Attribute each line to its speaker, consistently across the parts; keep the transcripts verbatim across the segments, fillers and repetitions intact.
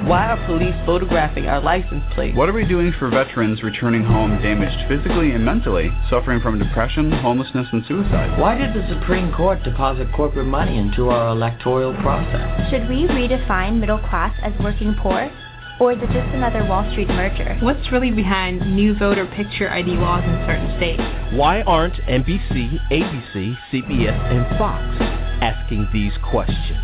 Speaker 1: Why are police photographing our license plates?
Speaker 2: What are we doing for veterans returning home damaged physically and mentally, suffering from depression, homelessness, and suicide?
Speaker 3: Why did the Supreme Court deposit corporate money into our electoral process?
Speaker 4: Should we redefine middle class as working poor? Or is it just another Wall Street merger?
Speaker 5: What's really behind new voter picture I D laws in certain states?
Speaker 6: Why aren't N B C, A B C, C B S, and Fox asking these questions?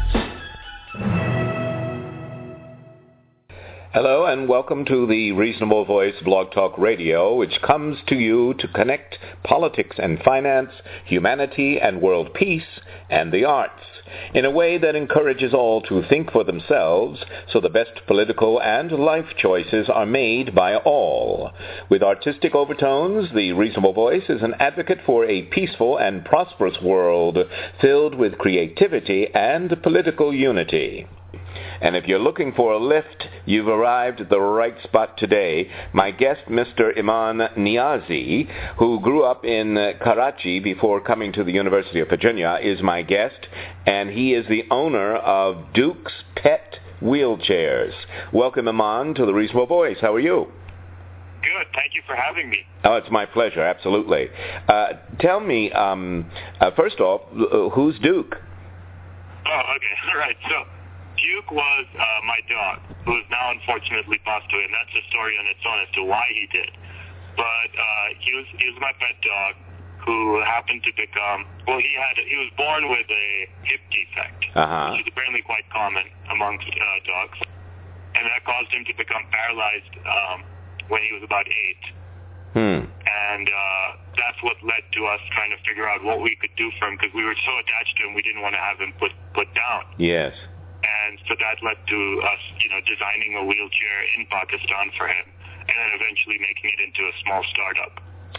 Speaker 7: Hello and welcome to the Reasonable Voice Blog Talk Radio, which comes to you to connect politics and finance, humanity and world peace, and the arts in a way that encourages all to think for themselves so the best political and life choices are made by all. With artistic overtones, the Reasonable Voice is an advocate for a peaceful and prosperous world filled with creativity and political unity. And if you're looking for a lift, you've arrived at the right spot today. My guest, Mister Iman Niazi, who grew up in uh, Karachi before coming to the University of Virginia, is my guest, and he is the owner of Duke's Pet Wheelchairs. Welcome, Iman, to the Reasonable Voice. How are you?
Speaker 8: Good. Thank you for having me.
Speaker 7: Oh, it's my pleasure. Absolutely. Uh, tell me, um, uh, first off, uh, who's Duke?
Speaker 8: Oh, okay. All right. So Duke was uh, my dog, who is now unfortunately passed away, and that's a story on its own as to why he did. But uh, he was he was my pet dog, who happened to become well. He had he was born with a hip defect,
Speaker 7: uh-huh.
Speaker 8: which is apparently quite common amongst uh, dogs, and that caused him to become paralyzed um, when he was about eight.
Speaker 7: Hmm.
Speaker 8: And uh, that's what led to us trying to figure out what we could do for him, because we were so attached to him, we didn't want to have him put put down.
Speaker 7: Yes.
Speaker 8: And so that led to us, you know, designing a wheelchair in Pakistan for him, and then eventually making it into a small startup.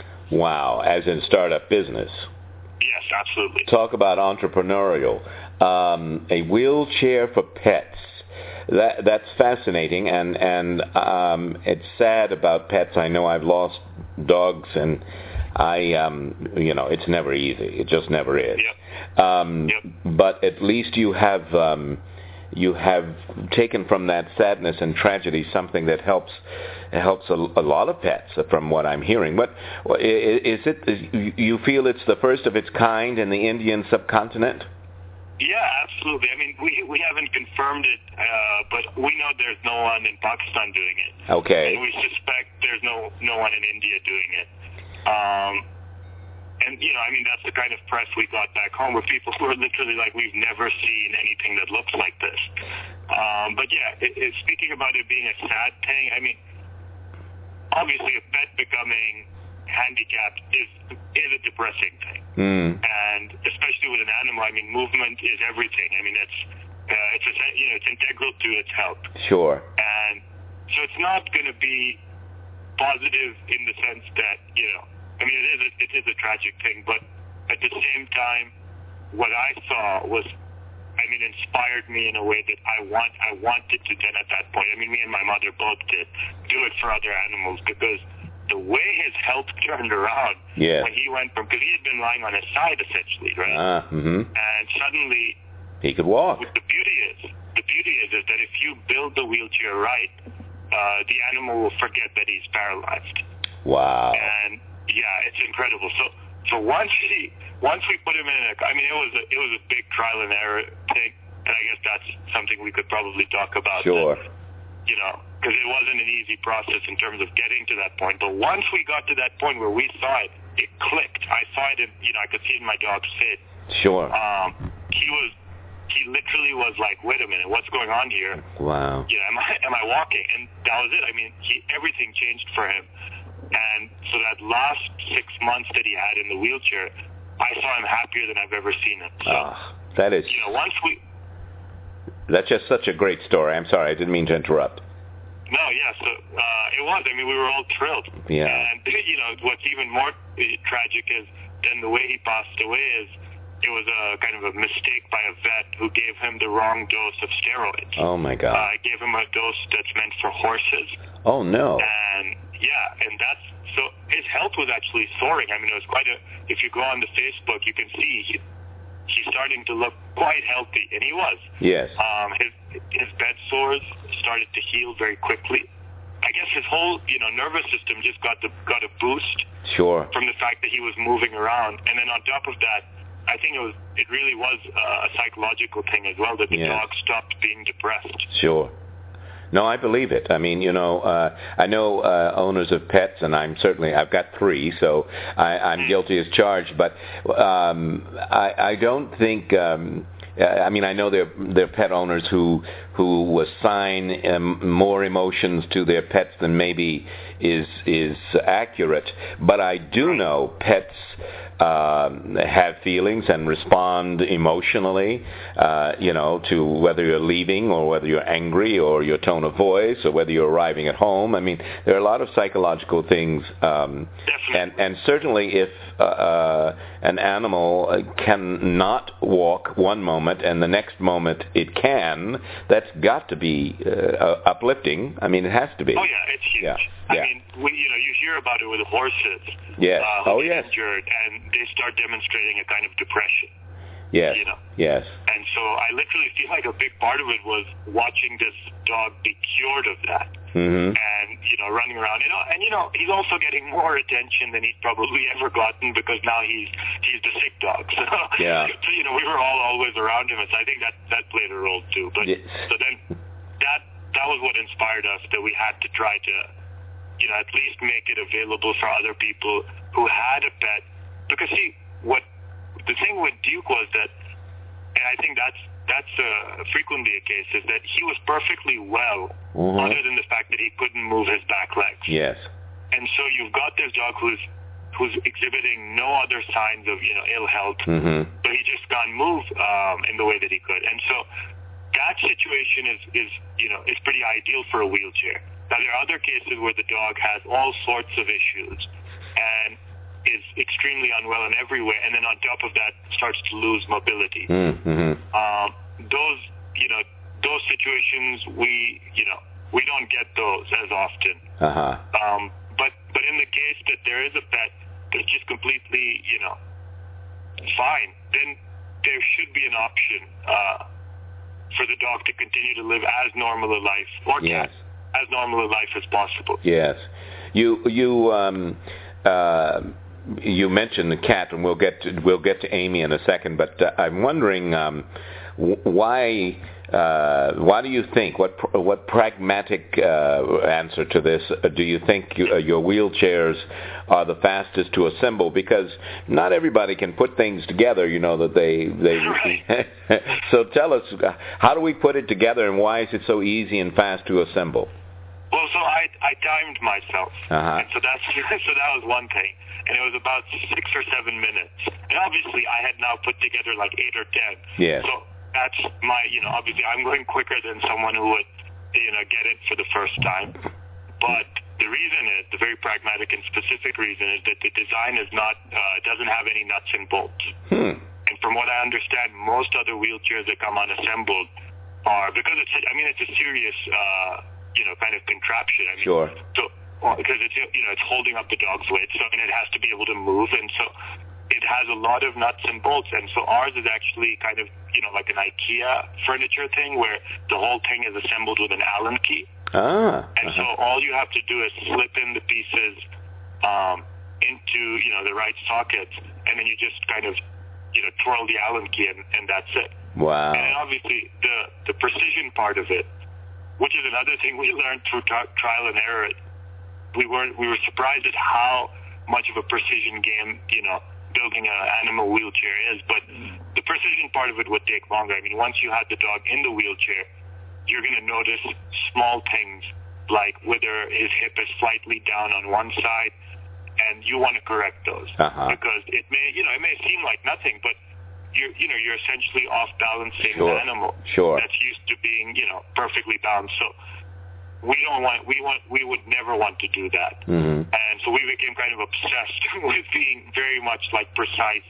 Speaker 7: Wow, as in startup business.
Speaker 8: Yes, absolutely.
Speaker 7: Talk about entrepreneurial. Um, a wheelchair for pets. That that's fascinating, and and um, it's sad about pets. I know I've lost dogs, and I, um, you know, it's never easy. It just never is.
Speaker 8: Yep.
Speaker 7: Um,
Speaker 8: yep.
Speaker 7: But at least you have um, you have taken from that sadness and tragedy something that helps helps a, a lot of pets, from what I'm hearing. What is it? Is, you feel it's the first of its kind in the Indian subcontinent?
Speaker 8: Yeah, absolutely. I mean, we we haven't confirmed it, uh, but we know there's no one in Pakistan doing it.
Speaker 7: Okay.
Speaker 8: And we suspect there's no no one in India doing it. Um, and, you know, I mean, that's the kind of press we got back home, where people were literally like, we've never seen anything that looks like this. Um, but, yeah, it, it, speaking about it being a sad thing, I mean, obviously a pet becoming handicapped is is a depressing thing.
Speaker 7: Mm.
Speaker 8: And especially with an animal, I mean, movement is everything. I mean, it's uh, it's a, you know it's integral to its health.
Speaker 7: Sure.
Speaker 8: And so it's not going to be positive in the sense that, you know, I mean, it is a, it is a tragic thing, but at the same time, what I saw was, I mean, inspired me in a way that I want I wanted to then at that point. I mean, me and my mother both did do it for other animals, because the way his health turned around
Speaker 7: yes.
Speaker 8: when he went from, because he had been lying on his side essentially, right?
Speaker 7: Ah, mm-hmm.
Speaker 8: And suddenly
Speaker 7: he could walk.
Speaker 8: What the beauty is, the beauty is, is that if you build the wheelchair right, uh, the animal will forget that he's paralyzed.
Speaker 7: Wow.
Speaker 8: And yeah, it's incredible. So, so once he, once we put him in a, I mean, it was a, it was a big trial and error thing, and I guess that's something we could probably talk about.
Speaker 7: Sure.
Speaker 8: That, you know, because it wasn't an easy process in terms of getting to that point. But once we got to that point where we saw it, it clicked. I saw it, in, you know, I could see it in my dog's face.
Speaker 7: Sure.
Speaker 8: Um, he was, he literally was like, wait a minute, what's going on here?
Speaker 7: Wow.
Speaker 8: Yeah, am I, am I walking? And that was it. I mean, he, everything changed for him. And so that last six months that he had in the wheelchair, I saw him happier than I've ever seen him. So,
Speaker 7: oh, that is...
Speaker 8: You know, once we...
Speaker 7: That's just such a great story. I'm sorry, I didn't mean to interrupt.
Speaker 8: No, yeah, so uh, it was. I mean, we were all thrilled.
Speaker 7: Yeah.
Speaker 8: And, you know, what's even more tragic is then the way he passed away is it was a kind of a mistake by a vet who gave him the wrong dose of steroids.
Speaker 7: Oh, my God.
Speaker 8: Uh, gave him a dose that's meant for horses.
Speaker 7: Oh, no.
Speaker 8: And, yeah, and that's, so his health was actually soaring. I mean, it was quite a, if you go on the Facebook, you can see he, he's starting to look quite healthy, and he was.
Speaker 7: Yes.
Speaker 8: Um, his his bed sores started to heal very quickly. I guess his whole, you know, nervous system just got the got a boost.
Speaker 7: Sure.
Speaker 8: From the fact that he was moving around, and then on top of that, I think it was it really was uh, a psychological thing as well, that the
Speaker 7: yes.
Speaker 8: dog stopped being depressed.
Speaker 7: Sure. No, I believe it. I mean, you know, uh, I know uh, owners of pets, and I'm certainly, I've got three, so I, I'm guilty as charged, but um, I, I don't think, um, I mean, I know there, there are pet owners who, who assign um, more emotions to their pets than maybe is, is accurate, but I do know pets Um, have feelings and respond emotionally, uh, you know, to whether you're leaving or whether you're angry or your tone of voice or whether you're arriving at home. I mean, there are a lot of psychological things, um, and, and certainly if uh, uh, an animal can not walk one moment and the next moment it can, that's got to be uh, uplifting. I mean, it has to be.
Speaker 8: Oh, yeah, it's huge.
Speaker 7: Yeah.
Speaker 8: I
Speaker 7: yeah.
Speaker 8: mean, we, you know, you hear about it with horses.
Speaker 7: Yes.
Speaker 8: Uh, who
Speaker 7: oh,
Speaker 8: get
Speaker 7: yes.
Speaker 8: injured, and they start demonstrating a kind of depression.
Speaker 7: Yes.
Speaker 8: You know?
Speaker 7: Yes.
Speaker 8: And so I literally feel like a big part of it was watching this dog be cured of that.
Speaker 7: Mm-hmm.
Speaker 8: And, you know, running around. You know, and, you know, he's also getting more attention than he's probably ever gotten because now he's he's the sick dog. So,
Speaker 7: yeah.
Speaker 8: so you know, we were all always around him. And so I think that, that played a role, too. But
Speaker 7: yes.
Speaker 8: so then that that was what inspired us, that we had to try to, you know, at least make it available for other people who had a pet. Because, see, what the thing with Duke was that, and I think that's that's uh, frequently a case, is that he was perfectly well, mm-hmm. other than the fact that he couldn't move his back legs.
Speaker 7: Yes.
Speaker 8: And so you've got this dog who's who's exhibiting no other signs of, you know, ill health,
Speaker 7: mm-hmm.
Speaker 8: but he just can't move um, in the way that he could. And so that situation is, is, you know, is pretty ideal for a wheelchair. Now, there are other cases where the dog has all sorts of issues and is extremely unwell in every way, and then on top of that starts to lose mobility.
Speaker 7: Mm-hmm.
Speaker 8: Um, those, you know, those situations, we, you know, we don't get those as often.
Speaker 7: Uh-huh.
Speaker 8: Um, but, but in the case that there is a pet that's just completely, you know, fine, then there should be an option uh, for the dog to continue to live as normal a life, or
Speaker 7: yes.
Speaker 8: cat, as normal a life as possible.
Speaker 7: Yes. You, you, um, uh, you mentioned the cat, and we'll get to, we'll get to Amy in a second. But uh, I'm wondering um, w- why uh, why do you think what pr- what pragmatic uh, answer to this uh, do you think you, uh, your wheelchairs are the fastest to assemble? Because not everybody can put things together. You know that they they.
Speaker 8: Right.
Speaker 7: So tell us, how do we put it together, and why is it so easy and fast to assemble?
Speaker 8: Well, so I I timed myself,
Speaker 7: uh-huh.
Speaker 8: and so that's so that was one thing. And it was about six or seven minutes. And obviously, I had now put together like eight or ten.
Speaker 7: Yes.
Speaker 8: So that's my, you know, obviously I'm going quicker than someone who would, you know, get it for the first time. But the reason is, the very pragmatic and specific reason is that the design is not, uh, doesn't have any nuts and bolts.
Speaker 7: Hmm.
Speaker 8: And from what I understand, most other wheelchairs that come unassembled are, because it's, I mean, it's a serious, uh, you know, kind of contraption. I mean,
Speaker 7: sure.
Speaker 8: So, well, because it's, you know, it's holding up the dog's weight, so and it has to be able to move, and so it has a lot of nuts and bolts, and so ours is actually kind of, you know, like an IKEA furniture thing where the whole thing is assembled with an Allen key.
Speaker 7: Ah.
Speaker 8: And
Speaker 7: uh-huh.
Speaker 8: so all you have to do is slip in the pieces um, into, you know, the right sockets, and then you just kind of, you know, twirl the Allen key, and, and that's it.
Speaker 7: Wow.
Speaker 8: And then obviously the, the precision part of it, which is another thing we learned through t- trial and error. We were we were surprised at how much of a precision game, you know, building an animal wheelchair is. But the precision part of it would take longer. I mean, once you had the dog in the wheelchair, you're going to notice small things like whether his hip is slightly down on one side, and you want to correct those
Speaker 7: uh-huh.
Speaker 8: because it may, you know, it may seem like nothing, but you're, you know, you're essentially off balancing
Speaker 7: sure.
Speaker 8: an animal
Speaker 7: sure.
Speaker 8: that's used to being, you know, perfectly balanced. So we don't want, we want, we would never want to do that.
Speaker 7: Mm-hmm.
Speaker 8: And so we became kind of obsessed with being very much like precise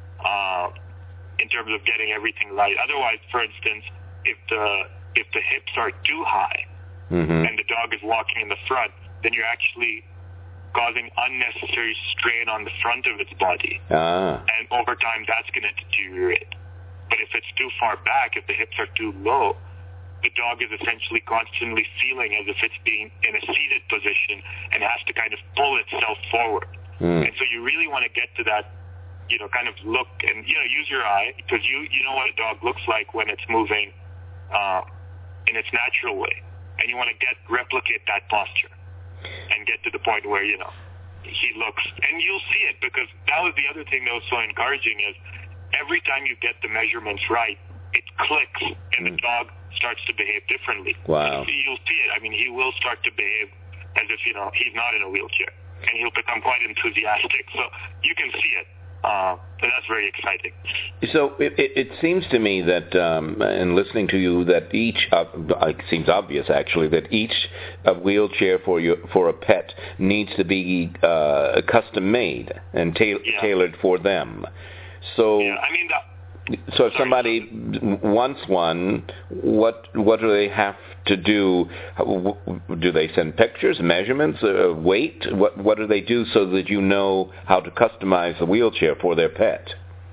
Speaker 8: uh, in terms of getting everything right. Otherwise, for instance, if the if the hips are too high
Speaker 7: mm-hmm.
Speaker 8: and the dog is walking in the front, then you're actually causing unnecessary strain on the front of its body.
Speaker 7: Ah.
Speaker 8: And over time, that's going to deteriorate. But if it's too far back, if the hips are too low, the dog is essentially constantly feeling as if it's being in a seated position and has to kind of pull itself forward. Mm. And so you really want to get to that, you know, kind of look and, you know, use your eye, because you, you know what a dog looks like when it's moving uh, in its natural way. And you want to get replicate that posture and get to the point where, you know, he looks, and you'll see it, because that was the other thing that was so encouraging is every time you get the measurements right, it clicks and mm. the dog starts to behave differently.
Speaker 7: Wow.
Speaker 8: You'll see it. I mean, he will start to behave as if, you know, he's not in a wheelchair, and he'll become quite enthusiastic. So you can see it. Uh, so that's very exciting.
Speaker 7: So it, it, it seems to me that, um, in listening to you, that each, uh, it seems obvious actually, that each uh, wheelchair for you, for a pet needs to be uh, custom made and ta- yeah. tailored for them. So,
Speaker 8: yeah, I mean, that,
Speaker 7: so if somebody wants one, what what do they have to do? Do they send pictures, measurements, uh, weight? What what do they do so that you know how to customize the wheelchair for their pet?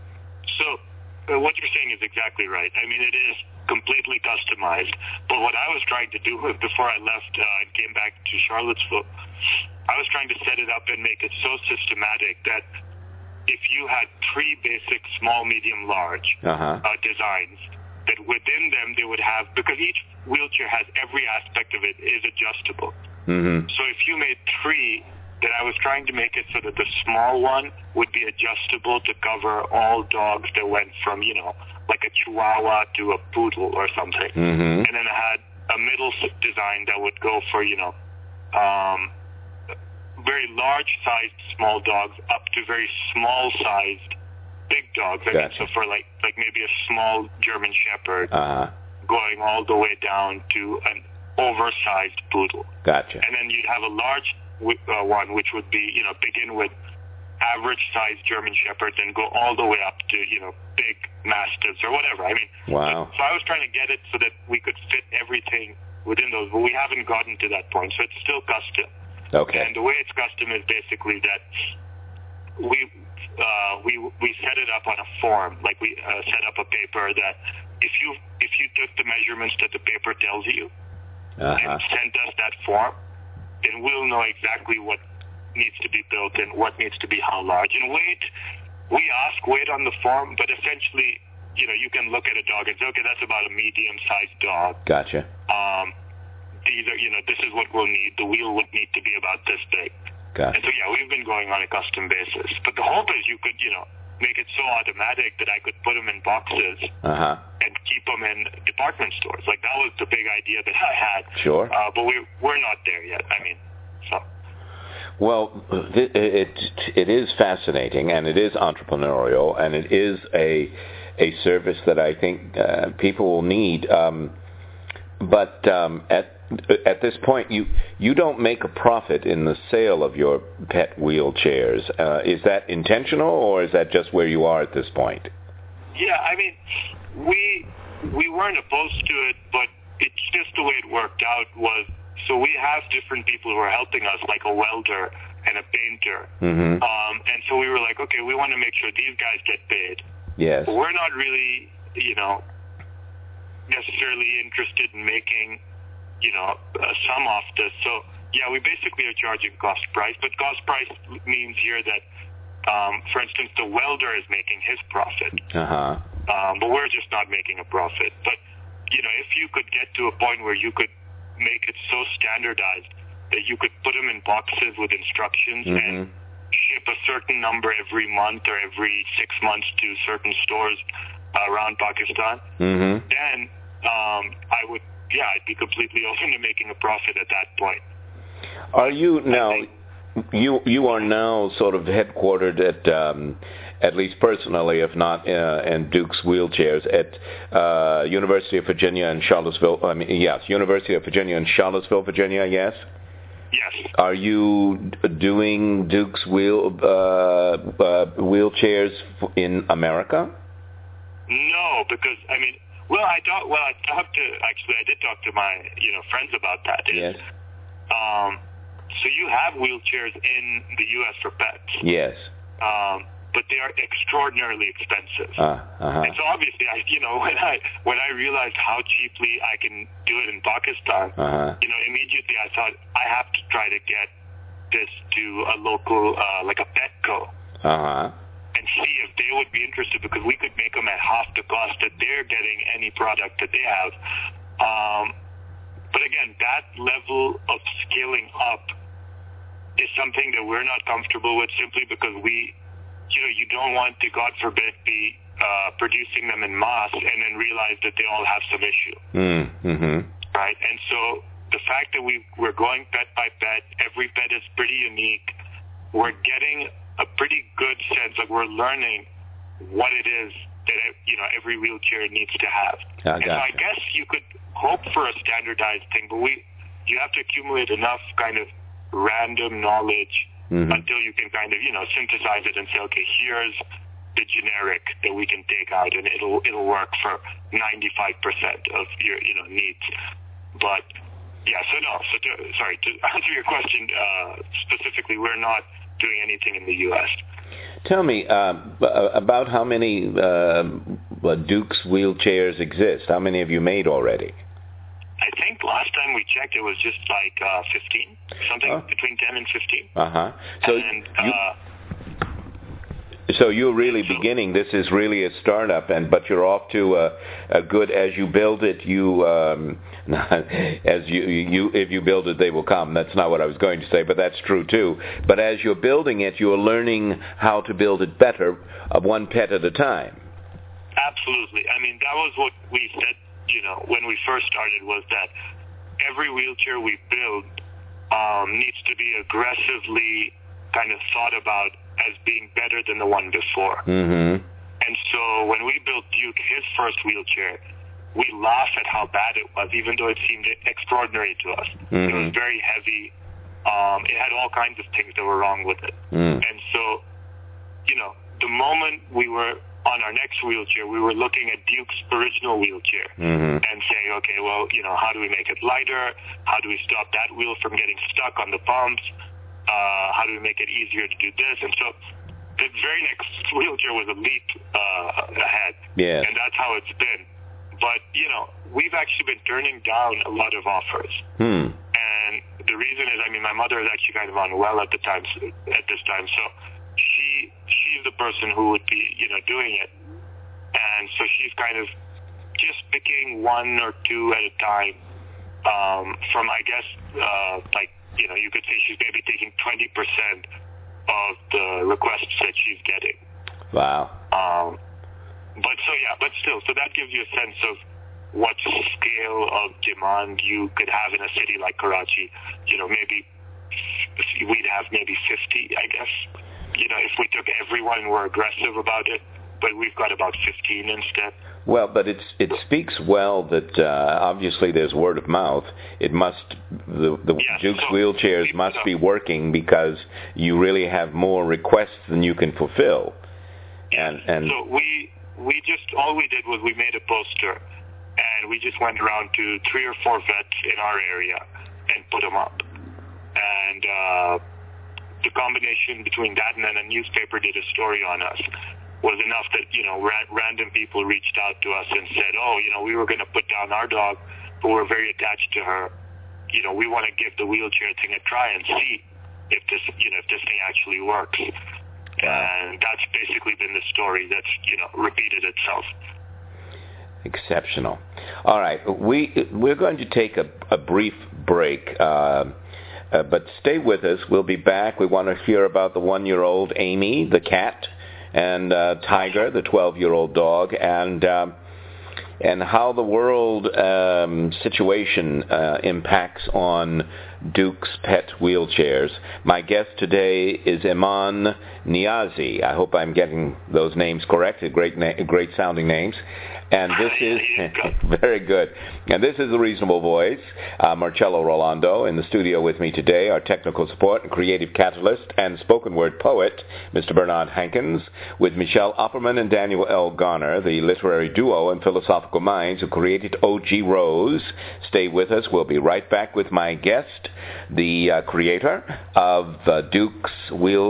Speaker 8: So uh, what you're saying is exactly right. I mean, it is completely customized. But what I was trying to do before I left uh, and came back to Charlottesville, I was trying to set it up and make it so systematic that if you had three basic small, medium, large uh-huh. uh, designs, that within them they would have, because each wheelchair has every aspect of it is adjustable. Mm-hmm. So if you made three, that I was trying to make it so that the small one would be adjustable to cover all dogs that went from, you know, like a Chihuahua to a Poodle or something. Mm-hmm. And then I had a middle design that would go for, you know, um, very large-sized small dogs up to very small-sized big dogs. I
Speaker 7: gotcha.
Speaker 8: mean, so for like like maybe a small German Shepherd,
Speaker 7: uh-huh.
Speaker 8: going all the way down to an oversized Poodle.
Speaker 7: Gotcha.
Speaker 8: And then you'd have a large uh, one, which would be, you know, begin with average-sized German Shepherds and go all the way up to, you know, big Mastiffs or whatever. I mean,
Speaker 7: wow.
Speaker 8: So, so I was trying to get it so that we could fit everything within those, but we haven't gotten to that point, so it's still custom.
Speaker 7: Okay.
Speaker 8: And the way it's custom is basically that we uh, we we set it up on a form, like we uh, set up a paper that if you if you took the measurements that the paper tells you uh-huh. and sent us that form, then we'll know exactly what needs to be built and what needs to be how large. And weight, we ask weight on the form, but essentially, you know, you can look at a dog and say, okay, that's about a medium-sized dog.
Speaker 7: Gotcha.
Speaker 8: Um, These are, you know, this is what we'll need. The wheel would need to be about this big.
Speaker 7: Got
Speaker 8: and so, yeah, we've been going on a custom basis. But the hope is you could, you know, make it so automatic that I could put them in boxes
Speaker 7: uh-huh.
Speaker 8: and keep them in department stores. Like, that was the big idea that I had.
Speaker 7: Sure.
Speaker 8: Uh, but we, we're not there yet. I mean, so.
Speaker 7: Well, it, it it is fascinating, and it is entrepreneurial, and it is a a service that I think uh, people will need. Um, but um, at At this point, you you don't make a profit in the sale of your pet wheelchairs. Uh, is that intentional, or is that just where you are at this point?
Speaker 8: Yeah, I mean, we we weren't opposed to it, but it's just the way it worked out was, so we have different people who are helping us, like a welder and a painter. Mm-hmm. Um, and so we were like, okay, we want to make sure these guys get paid.
Speaker 7: Yes.
Speaker 8: But we're not really, you know, necessarily interested in making, you know, uh, some off this. So, yeah, we basically are charging cost price, but cost price means here that, um, for instance, the welder is making his profit,
Speaker 7: uh-huh.
Speaker 8: um, but we're just not making a profit. But, you know, if you could get to a point where you could make it so standardized that you could put them in boxes with instructions mm-hmm. and ship a certain number every month or every six months to certain stores uh, around Pakistan, mm-hmm. then um, I would Yeah, I'd be completely open to making a profit at that point.
Speaker 7: Are you now? You you are now sort of headquartered at, um, at least personally, if not uh, in Duke's Wheelchairs, at uh, University of Virginia in Charlottesville. I mean, yes, University of Virginia in Charlottesville, Virginia. Yes.
Speaker 8: Yes.
Speaker 7: Are you doing Duke's wheel uh, uh, wheelchairs in America?
Speaker 8: No, because I mean. Well, I talked. Well, I talked to actually. I did talk to my, you know, friends about that.
Speaker 7: Yes.
Speaker 8: Um, so you have wheelchairs in the U S for pets.
Speaker 7: Yes.
Speaker 8: Um, but they are extraordinarily expensive.
Speaker 7: Uh, uh-huh.
Speaker 8: And so obviously, I, you know, when I when I realized how cheaply I can do it in Pakistan,
Speaker 7: uh-huh.
Speaker 8: you know, immediately I thought I have to try to get this to a local, uh, like a Petco,
Speaker 7: uh-huh.
Speaker 8: and see if they would be interested, because we could make them at half the cost that they're getting any product that they have. Um, but again, that level of scaling up is something that we're not comfortable with, simply because we, you know, you don't want to, God forbid, be uh, producing them in mass and then realize that they all have some issue.
Speaker 7: Mm-hmm.
Speaker 8: Right? And so the fact that we, we're going pet by pet, every pet is pretty unique. We're getting a pretty good sense, like we're learning what it is that, you know, every wheelchair needs to have.
Speaker 7: I
Speaker 8: and so I guess you could hope for a standardized thing, but we you have to accumulate enough kind of random knowledge mm-hmm. until you can kind of, you know, synthesize it and say, okay, here's the generic that we can take out, and it'll it'll work for ninety-five percent of your, you know, needs. But yeah, so no, so to, sorry, to answer your question uh, specifically, we're not doing anything in the U S.
Speaker 7: Tell me uh, about how many uh, Dukes wheelchairs exist. How many have you made already?
Speaker 8: I think last time we checked, it was just like uh, fifteen, something oh. between ten and fifteen.
Speaker 7: Uh-huh. So
Speaker 8: and,
Speaker 7: you,
Speaker 8: uh,
Speaker 7: so you're really
Speaker 8: so,
Speaker 7: beginning. This is really a startup, and but you're off to a, a good. As you build it, you um, as you you if you build it, they will come. That's not what I was going to say, but that's true too. But as you're building it, you're learning how to build it better, uh, one pet at a time.
Speaker 8: Absolutely. I mean, that was what we said, you know, when we first started, was that every wheelchair we build um, needs to be aggressively kind of thought about as being better than the one before.
Speaker 7: Mm-hmm.
Speaker 8: And so when we built Duke, his first wheelchair, we laugh at how bad it was, even though it seemed extraordinary to us.
Speaker 7: Mm-hmm.
Speaker 8: It was very heavy. Um, it had all kinds of things that were wrong with it.
Speaker 7: Mm.
Speaker 8: And so, you know, the moment we were on our next wheelchair, we were looking at Duke's original wheelchair
Speaker 7: mm-hmm.
Speaker 8: and saying, okay, well, you know, how do we make it lighter? How do we stop that wheel from getting stuck on the pumps? Uh, how do we make it easier to do this? And so the very next wheelchair was a leap uh, ahead.
Speaker 7: Yeah.
Speaker 8: And that's how it's been. But, you know, we've actually been turning down a lot of offers.
Speaker 7: Hmm.
Speaker 8: And the reason is, I mean, my mother is actually kind of unwell at the time, at this time, so she she's the person who would be, you know, doing it. And so she's kind of just picking one or two at a time um, from, I guess, uh, like, you know, you could say she's maybe taking twenty percent of the requests that she's getting.
Speaker 7: Wow.
Speaker 8: Um, but so, yeah, but still, so that gives you a sense of what scale of demand you could have in a city like Karachi. You know, maybe we'd have maybe fifty, I guess. You know, if we took everyone and were aggressive about it, but we've got about fifteen instead.
Speaker 7: Well, but it's, it speaks well that uh, obviously there's word of mouth. It must, the, the
Speaker 8: yes,
Speaker 7: Duke's
Speaker 8: so
Speaker 7: wheelchairs
Speaker 8: we,
Speaker 7: must
Speaker 8: uh,
Speaker 7: be working because you really have more requests than you can fulfill.
Speaker 8: Yes.
Speaker 7: And, and
Speaker 8: so we we just, all we did was we made a poster, and we just went around to three or four vets in our area and put them up. And uh, the combination between that and then a newspaper did a story on us was enough that, you know, ra- random people reached out to us and said, oh, you know, we were going to put down our dog, but we're very attached to her. You know, we want to give the wheelchair thing a try and see if this, you know, if this thing actually works. And that's basically been the story that's, you know, repeated itself.
Speaker 7: Exceptional. All right, we, we're going to take a, a brief break, uh, uh, but stay with us. We'll be back. We want to hear about the one-year-old Amy, the cat, and uh, Tiger, the twelve-year-old dog, and um, and how the world um, situation uh, impacts on Duke's pet wheelchairs. My guest today is Iman Niazi. I hope I'm getting those names correct. Great, na- great sounding names. And this is very good. And this is The Reasonable Voice. Uh, Marcello Rolando in the studio with me today, our technical support and creative catalyst and spoken word poet, Mister Bernard Hankins, with Michelle Opperman and Daniel L. Garner, the literary duo and philosophical minds who created O G Rose. Stay with us. We'll be right back with my guest, the uh, creator of uh, Duke's Wheel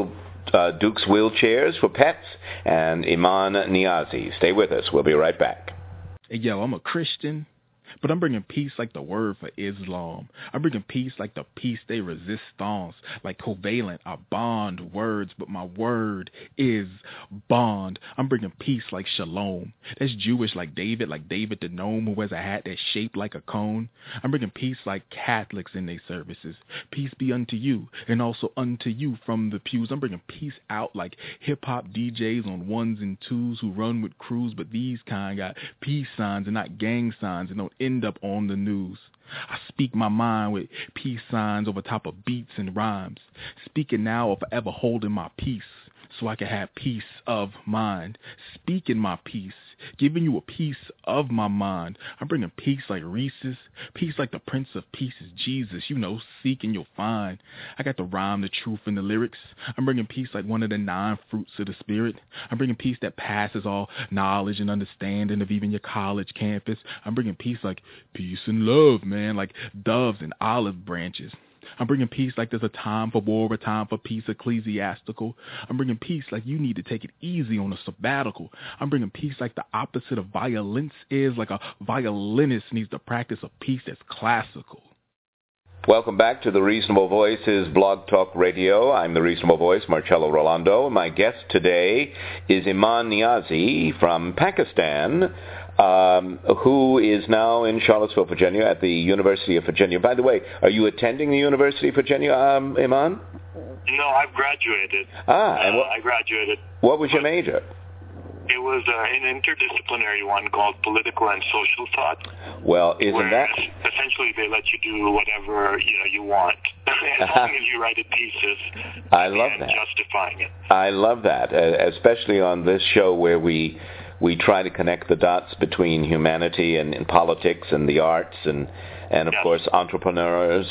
Speaker 7: uh, Duke's Wheelchairs for Pets, and Iman Niazi. Stay with us. We'll be right back.
Speaker 9: Hey, yo, I'm a Christian, but I'm bringing peace like the word for Islam. I'm bringing peace like the peace they resistance, like covalent, I bond words, but my word is bond. I'm bringing peace like shalom. That's Jewish like David, like David the gnome who wears a hat that's shaped like a cone. I'm bringing peace like Catholics in their services. Peace be unto you, and also unto you from the pews. I'm bringing peace out like hip-hop D Js on ones and twos who run with crews, but these kind got peace signs and not gang signs and don't end up on the news. I speak my mind with peace signs over top of beats and rhymes, speaking now or forever holding my peace so I can have peace of mind, speaking my peace, giving you a piece of my mind. I'm bringing peace like Reese's, peace like the Prince of Peace is Jesus, you know, seek and you'll find. I got the rhyme, the truth, and the lyrics. I'm bringing peace like one of the nine fruits of the Spirit. I'm bringing peace that passes all knowledge and understanding of even your college campus. I'm bringing peace like peace and love, man, like doves and olive branches. I'm bringing peace like there's a time for war, a time for peace, ecclesiastical. I'm bringing peace like you need to take it easy on a sabbatical. I'm bringing peace like the opposite of violence is, like a violinist needs the practice of peace that's classical.
Speaker 7: Welcome back to the Reasonable Voices Blog Talk Radio. I'm the Reasonable Voice, Marcello Rolando. My guest today is Iman Niazi from Pakistan, um, who is now in Charlottesville, Virginia, at the University of Virginia. By the way, are you attending the University of Virginia, um, Iman?
Speaker 8: No, I've graduated.
Speaker 7: Ah, and what,
Speaker 8: uh, I graduated.
Speaker 7: What was your major?
Speaker 8: It was uh, an interdisciplinary one called Political and Social Thought.
Speaker 7: Well, isn't
Speaker 8: where
Speaker 7: that...
Speaker 8: essentially they let you do whatever, you know, you want, as long as you write a thesis
Speaker 7: I love
Speaker 8: and
Speaker 7: that.
Speaker 8: justifying it.
Speaker 7: I love that, uh, especially on this show where we we try to connect the dots between humanity and, and politics and the arts and, and of
Speaker 8: yes.
Speaker 7: course, entrepreneurs.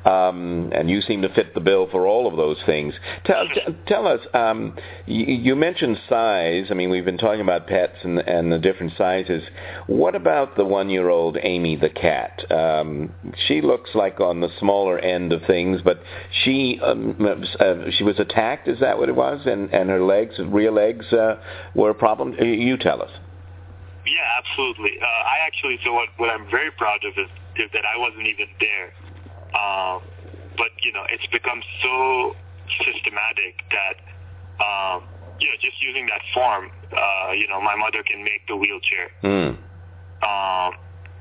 Speaker 7: Um, and you seem to fit the bill for all of those things. Tell, t- tell us, um, you, you mentioned size. I mean, we've been talking about pets and, and the different sizes. What about the one-year-old Amy the cat? Um, she looks like on the smaller end of things, but she um, uh, she was attacked, is that what it was? And, and her legs, rear legs, uh, were a problem? You tell us.
Speaker 8: Yeah, absolutely. Uh, I actually, so what, what I'm very proud of is, is that I wasn't even there. Um, but, you know, it's become so systematic that, um, you know, just using that form, uh, you know, my mother can make the wheelchair.
Speaker 7: Mm.
Speaker 8: Um,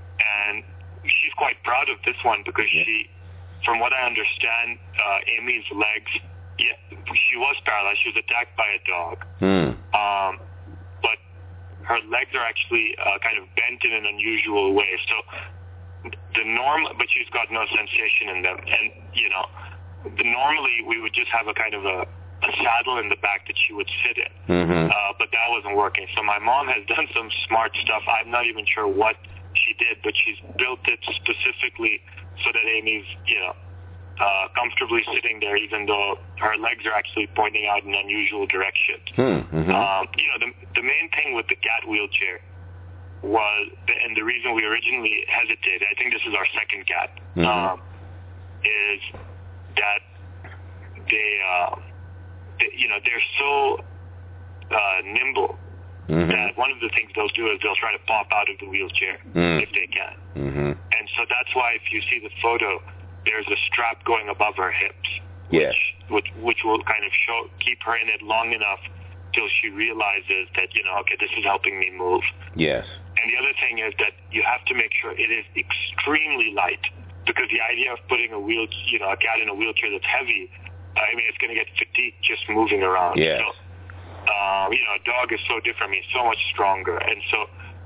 Speaker 8: and she's quite proud of this one because
Speaker 7: yeah.
Speaker 8: she, from what I understand, uh, Amy's legs, yeah, she was paralyzed. She was attacked by a dog.
Speaker 7: Mm.
Speaker 8: Um, but her legs are actually uh, kind of bent in an unusual way. So, the norm, but she's got no sensation in them. And, you know, the, normally we would just have a kind of a, a saddle in the back that she would sit in.
Speaker 7: Mm-hmm.
Speaker 8: Uh, but that wasn't working. So my mom has done some smart stuff. I'm not even sure what she did, but she's built it specifically so that Amy's, you know, uh, comfortably sitting there, even though her legs are actually pointing out in unusual directions.
Speaker 7: Mm-hmm.
Speaker 8: Um, you know, the, the main thing with the cat wheelchair was, and the reason we originally hesitated, I think this is our second cat,
Speaker 7: mm-hmm.
Speaker 8: um, is that they, uh, they, you know, they're so uh, nimble mm-hmm. that one of the things they'll do is they'll try to pop out of the wheelchair mm-hmm. if they can.
Speaker 7: Mm-hmm.
Speaker 8: And so that's why if you see the photo, there's a strap going above her hips,
Speaker 7: yes.
Speaker 8: which, which, which will kind of show, keep her in it long enough till she realizes that, you know, okay, this is helping me move.
Speaker 7: Yes.
Speaker 8: And the other thing is that you have to make sure it is extremely light, because the idea of putting a wheel, you know, a cat in a wheelchair that's heavy, uh, I mean, it's going to get fatigued just moving around.
Speaker 7: Yes.
Speaker 8: So, um, you know, a dog is so different. I mean, so much stronger. And so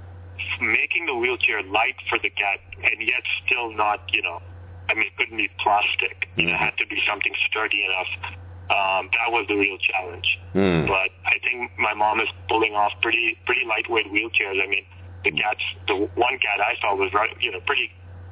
Speaker 8: making the wheelchair light for the cat and yet still not, you know, I mean, it couldn't be plastic. Mm-hmm. It had to be something sturdy enough. Um, that was the real challenge. Mm. But I think my mom is pulling off pretty pretty lightweight wheelchairs. I mean, the cats, the one cat I saw was, right, you know, pretty,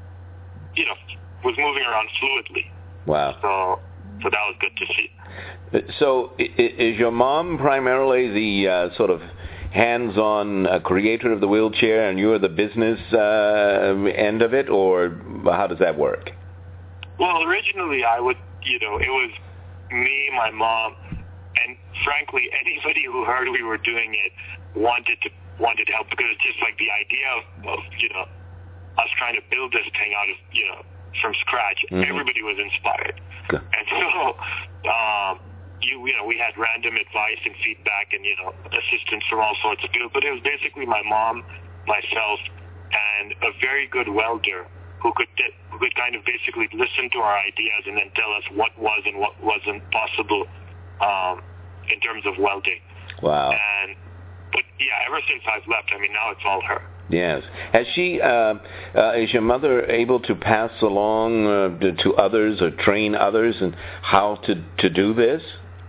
Speaker 8: you know, was moving around fluidly.
Speaker 7: Wow.
Speaker 8: So, so that was good to see.
Speaker 7: So is your mom primarily the uh, sort of hands-on uh, creator of the wheelchair and you're the business uh, end of it, or how does that work?
Speaker 8: Well, originally I would, you know, it was me, my mom, and frankly, anybody who heard we were doing it wanted to wanted to help, because it's just like the idea of, of you know, us trying to build this thing out of, you know, from scratch. Mm-hmm. Everybody was inspired. Good. And so, um, you, you know, we had random advice and feedback and, you know, assistance from all sorts of people. But it was basically my mom, myself, and a very good welder who could who could kind of basically listen to our ideas and then tell us what was and what wasn't possible um, in terms of welding.
Speaker 7: Wow.
Speaker 8: And but yeah, ever since I've left, I mean, now it's all her.
Speaker 7: Yes. Has she, uh, uh, is your mother able to pass along uh, to others or train others in how to, to do this?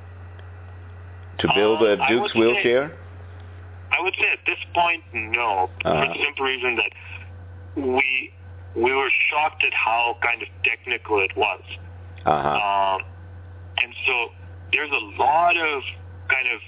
Speaker 7: To build a
Speaker 8: um,
Speaker 7: Duke's
Speaker 8: I
Speaker 7: wheelchair?
Speaker 8: Say, I would say at this point, no. Uh-huh. For the simple reason that we we were shocked at how kind of technical it was.
Speaker 7: Uh-huh.
Speaker 8: Um, and so there's a lot of kind of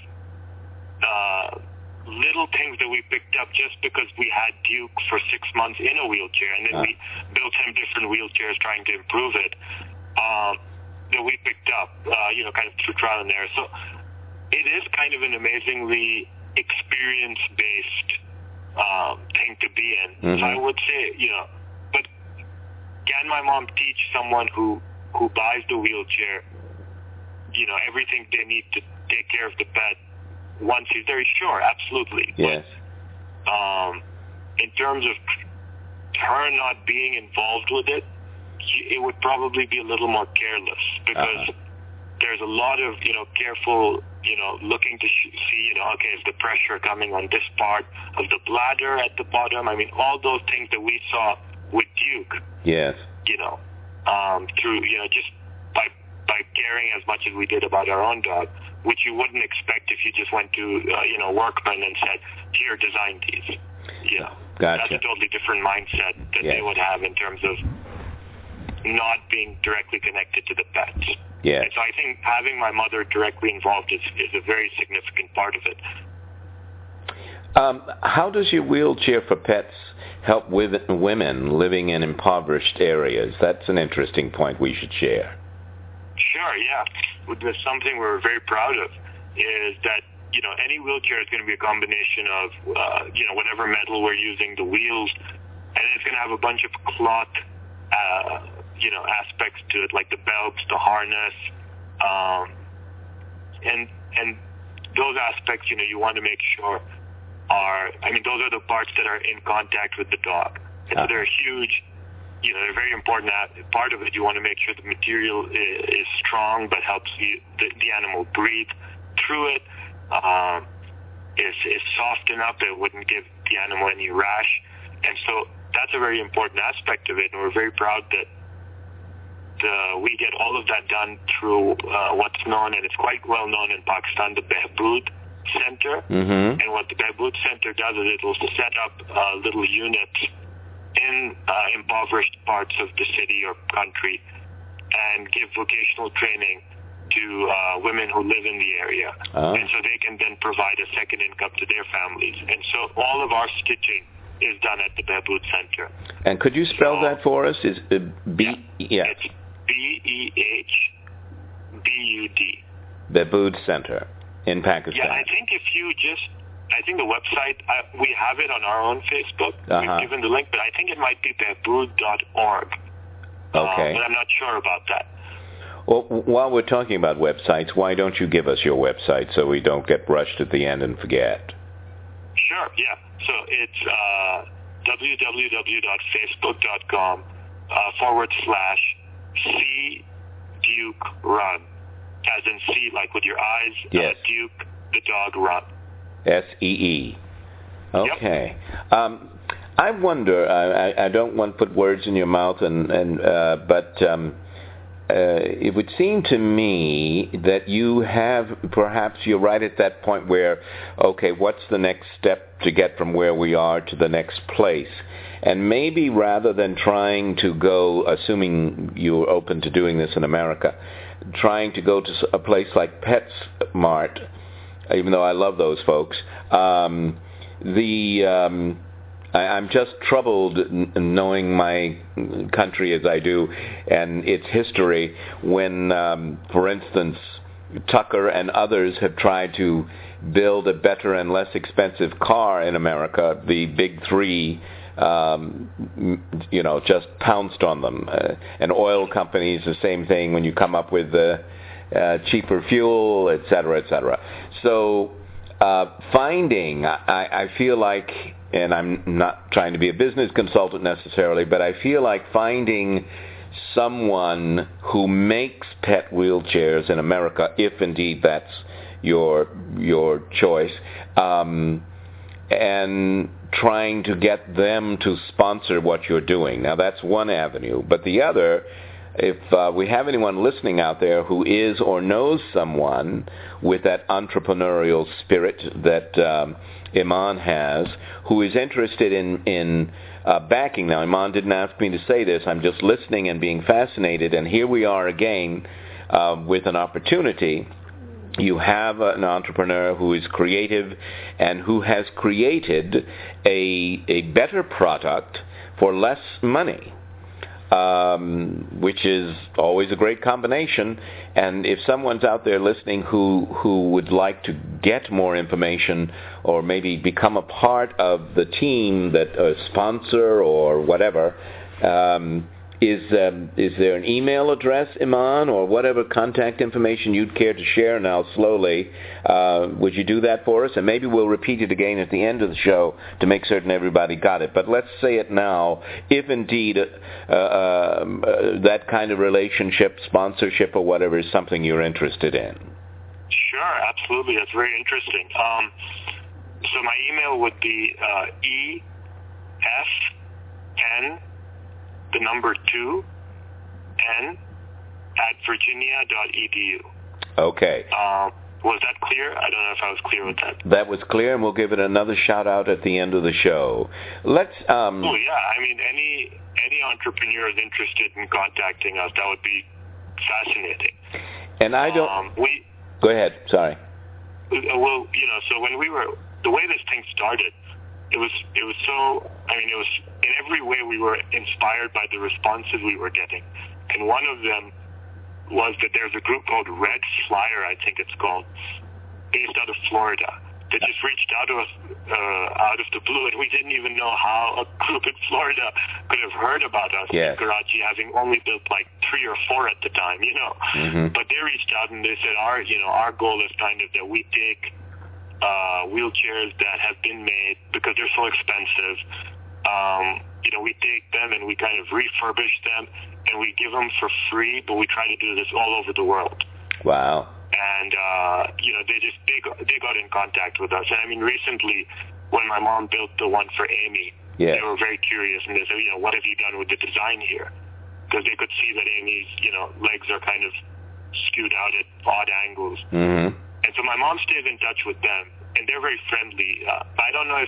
Speaker 8: uh, little things that we picked up just because we had Duke for six months in a wheelchair, and then uh. we built him different wheelchairs trying to improve it, um, that we picked up, uh, you know, kind of through trial and error. So it is kind of an amazingly experience-based um, thing to be in. Mm-hmm. So I would say, you know, but can my mom teach someone who, who buys the wheelchair, you know, everything they need to take care of the pet once he's there? Sure, absolutely.
Speaker 7: Yes.
Speaker 8: But um, in terms of her not being involved with it, it would probably be a little more careless, because uh-huh. there's a lot of, you know, careful, you know, looking to sh- see, you know, okay, is the pressure coming on this part of the bladder at the bottom? I mean, all those things that we saw with Duke.
Speaker 7: Yes.
Speaker 8: You know, um, through, you know, just by by caring as much as we did about our own dog, which you wouldn't expect if you just went to, uh, you know, Workman and said, here, design these. You know,
Speaker 7: gotcha.
Speaker 8: That's a totally different mindset that yes. they would have in terms of not being directly connected to the pets.
Speaker 7: Yeah.
Speaker 8: And so I think having my mother directly involved is, is a very significant part of it.
Speaker 7: Um, how does your wheelchair for pets help with women living in impoverished areas? That's an interesting point we should share.
Speaker 8: Sure, yeah. There's something we're very proud of, is that, you know, any wheelchair is going to be a combination of, uh, you know, whatever metal we're using, the wheels, and it's going to have a bunch of cloth, uh, you know, aspects to it, like the belts, the harness, um, and and those aspects, you know, you want to make sure are, I mean, those are the parts that are in contact with the dog. And so they're a huge, you know, they're a very important part of it. You want to make sure the material is, is strong but helps you, the, the animal breathe through it, um, is, is soft enough that it wouldn't give the animal any rash. And so that's a very important aspect of it, and we're very proud that the, we get all of that done through uh, what's known, and it's quite well known in Pakistan, the Behbood Center.
Speaker 7: Mm-hmm.
Speaker 8: And what the Behbood Center does is it will set up uh, little units in uh, impoverished parts of the city or country and give vocational training to uh, women who live in the area. Uh-huh. And so they can then provide a second income to their families. And so all of our stitching is done at the Behbood Center.
Speaker 7: And could you spell so, that for us? Is uh, B?
Speaker 8: Yeah.
Speaker 7: yeah.
Speaker 8: It's B E H B U D.
Speaker 7: Behbood Center in Pakistan.
Speaker 8: Yeah, I think if you just, I think the website, uh, we have it on our own Facebook.
Speaker 7: Uh-huh.
Speaker 8: We've given the link, but I think it might be behbood dot org.
Speaker 7: Okay.
Speaker 8: Uh, but I'm not sure about that.
Speaker 7: Well, while we're talking about websites, why don't you give us your website so we don't get rushed at the end and forget?
Speaker 8: Sure, yeah. So it's uh, w w w dot facebook dot com uh, forward slash C Duke Run, as in C, like with your eyes,
Speaker 7: yes.
Speaker 8: uh, Duke, the dog, Run.
Speaker 7: S E E. Okay. Yep. Um, I wonder, I, I don't want to put words in your mouth, and, and uh, but um, uh, it would seem to me that you have, perhaps you're right at that point where, okay, what's the next step to get from where we are to the next place? And maybe rather than trying to go, assuming you're open to doing this in America, trying to go to a place like PetSmart, even though I love those folks, um, the um, I, I'm just troubled n- knowing my country as I do and its history when, um, for instance, Tucker and others have tried to build a better and less expensive car in America, the big three, um, you know, just pounced on them. Uh, and oil companies, the same thing when you come up with uh, uh, cheaper fuel, et cetera, et cetera. So uh, finding, I, I feel like, and I'm not trying to be a business consultant necessarily, but I feel like finding someone who makes pet wheelchairs in America, if indeed that's your your choice, um, and trying to get them to sponsor what you're doing. Now that's one avenue, but the other, if uh, we have anyone listening out there who is or knows someone with that entrepreneurial spirit that um, Iman has, who is interested in in uh, backing. Now Iman didn't ask me to say this, I'm just listening and being fascinated, and here we are again uh, with an opportunity. You have an entrepreneur who is creative and who has created a a better product for less money, um, which is always a great combination. And if someone's out there listening who who would like to get more information or maybe become a part of the team, that a sponsor or whatever, um, Is um, is there an email address, Iman, or whatever contact information you'd care to share now slowly? Uh, would you do that for us? And maybe we'll repeat it again at the end of the show to make certain everybody got it. But let's say it now, if indeed uh, uh, uh, that kind of relationship, sponsorship, or whatever is something you're interested in.
Speaker 8: Sure, absolutely. That's very interesting. Um, so my email would be uh, E F N the number two, N, at virginia dot e d u.
Speaker 7: Okay.
Speaker 8: Um, was that clear? I don't know if I was clear with that.
Speaker 7: That was clear, and we'll give it another shout-out at the end of the show. Let's... Um,
Speaker 8: oh, yeah. I mean, any any entrepreneur is interested in contacting us. That would be fascinating.
Speaker 7: And I don't...
Speaker 8: Um, we,
Speaker 7: Go ahead. Sorry.
Speaker 8: Well, you know, so when we were... The way this thing started, it was it was so, I mean, it was, in every way we were inspired by the responses we were getting. And one of them was that there's a group called Red Flyer, I think it's called, based out of Florida, that just reached out to us uh, out of the blue, and we didn't even know how a group in Florida could have heard about us
Speaker 7: yeah.
Speaker 8: in Karachi, having only built like three or four at the time, you know.
Speaker 7: Mm-hmm. But
Speaker 8: they reached out and they said, our, you know, our goal is kind of that we take Uh, wheelchairs that have been made because they're so expensive. Um, you know, we take them and we kind of refurbish them and we give them for free, but we try to do this all over the world.
Speaker 7: Wow.
Speaker 8: And, uh, you know, they just, they got, they got in contact with us. And I mean, recently when my mom built the one for Amy,
Speaker 7: yeah.
Speaker 8: they were very curious and they said, you know, what have you done with the design here? Because they could see that Amy's, you know, legs are kind of skewed out at odd angles.
Speaker 7: Mm-hmm.
Speaker 8: And so my mom stays in touch with them, and they're very friendly. Uh, I don't know if,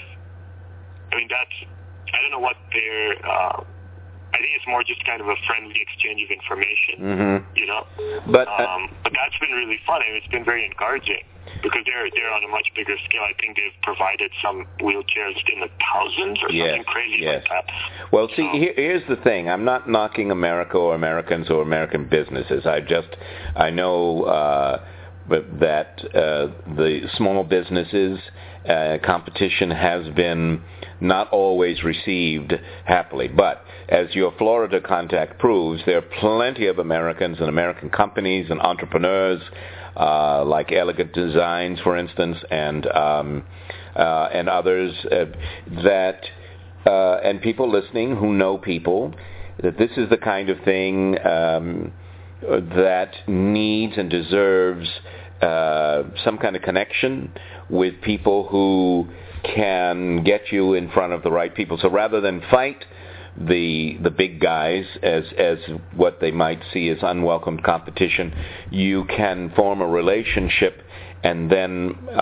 Speaker 8: I mean, that's, I don't know what their, uh, I think it's more just kind of a friendly exchange of information,
Speaker 7: mm-hmm.
Speaker 8: you know?
Speaker 7: But,
Speaker 8: uh,
Speaker 7: um,
Speaker 8: but that's been really fun, and it's been very encouraging, because they're they're on a much bigger scale. I think they've provided some wheelchairs in the thousands or
Speaker 7: yes,
Speaker 8: something crazy
Speaker 7: yes.
Speaker 8: like that.
Speaker 7: Well, see,
Speaker 8: so,
Speaker 7: here, here's the thing. I'm not knocking America or Americans or American businesses. I just, I know... Uh, but that uh, the small businesses uh, competition has been not always received happily. But as your Florida contact proves, there are plenty of Americans and American companies and entrepreneurs uh, like Elegant Designs, for instance, and um, uh, and others uh, that uh, and people listening who know people, that this is the kind of thing um, that needs and deserves uh, some kind of connection with people who can get you in front of the right people. So rather than fight the the big guys as as what they might see as unwelcome competition, you can form a relationship and then uh,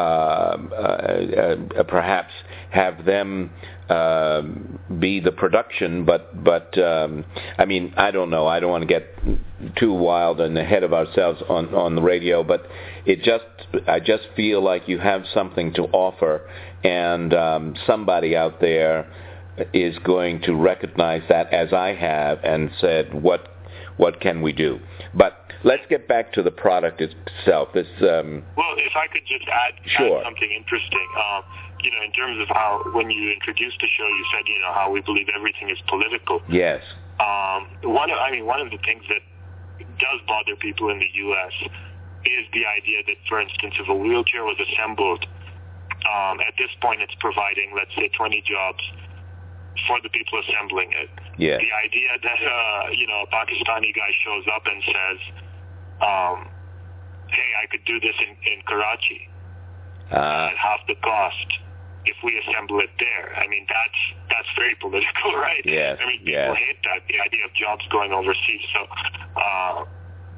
Speaker 7: uh, uh, perhaps have them uh, be the production. But but um, I mean, I don't know. I don't want to get too wild and ahead of ourselves on on the radio. But it just I just feel like you have something to offer, and um, somebody out there is going to recognize that, as I have, and said, what what can we do? But let's get back to the product itself. This. Um,
Speaker 8: well, if I could just add,
Speaker 7: sure.
Speaker 8: add something interesting. Um, you know, in terms of how, when you introduced the show, you said, you know, how we believe everything is political.
Speaker 7: Yes.
Speaker 8: Um, one of, I mean, one of the things that does bother people in the U S is the idea that, for instance, if a wheelchair was assembled, um, at this point it's providing, let's say, twenty jobs for the people assembling it.
Speaker 7: Yeah.
Speaker 8: The idea that, uh, you know, a Pakistani guy shows up and says, um, hey, I could do this in, in Karachi
Speaker 7: uh,
Speaker 8: at half the cost if we assemble it there. I mean, that's that's very political, right?
Speaker 7: Yes,
Speaker 8: I mean, people
Speaker 7: yes.
Speaker 8: hate that, the idea of jobs going overseas. So uh,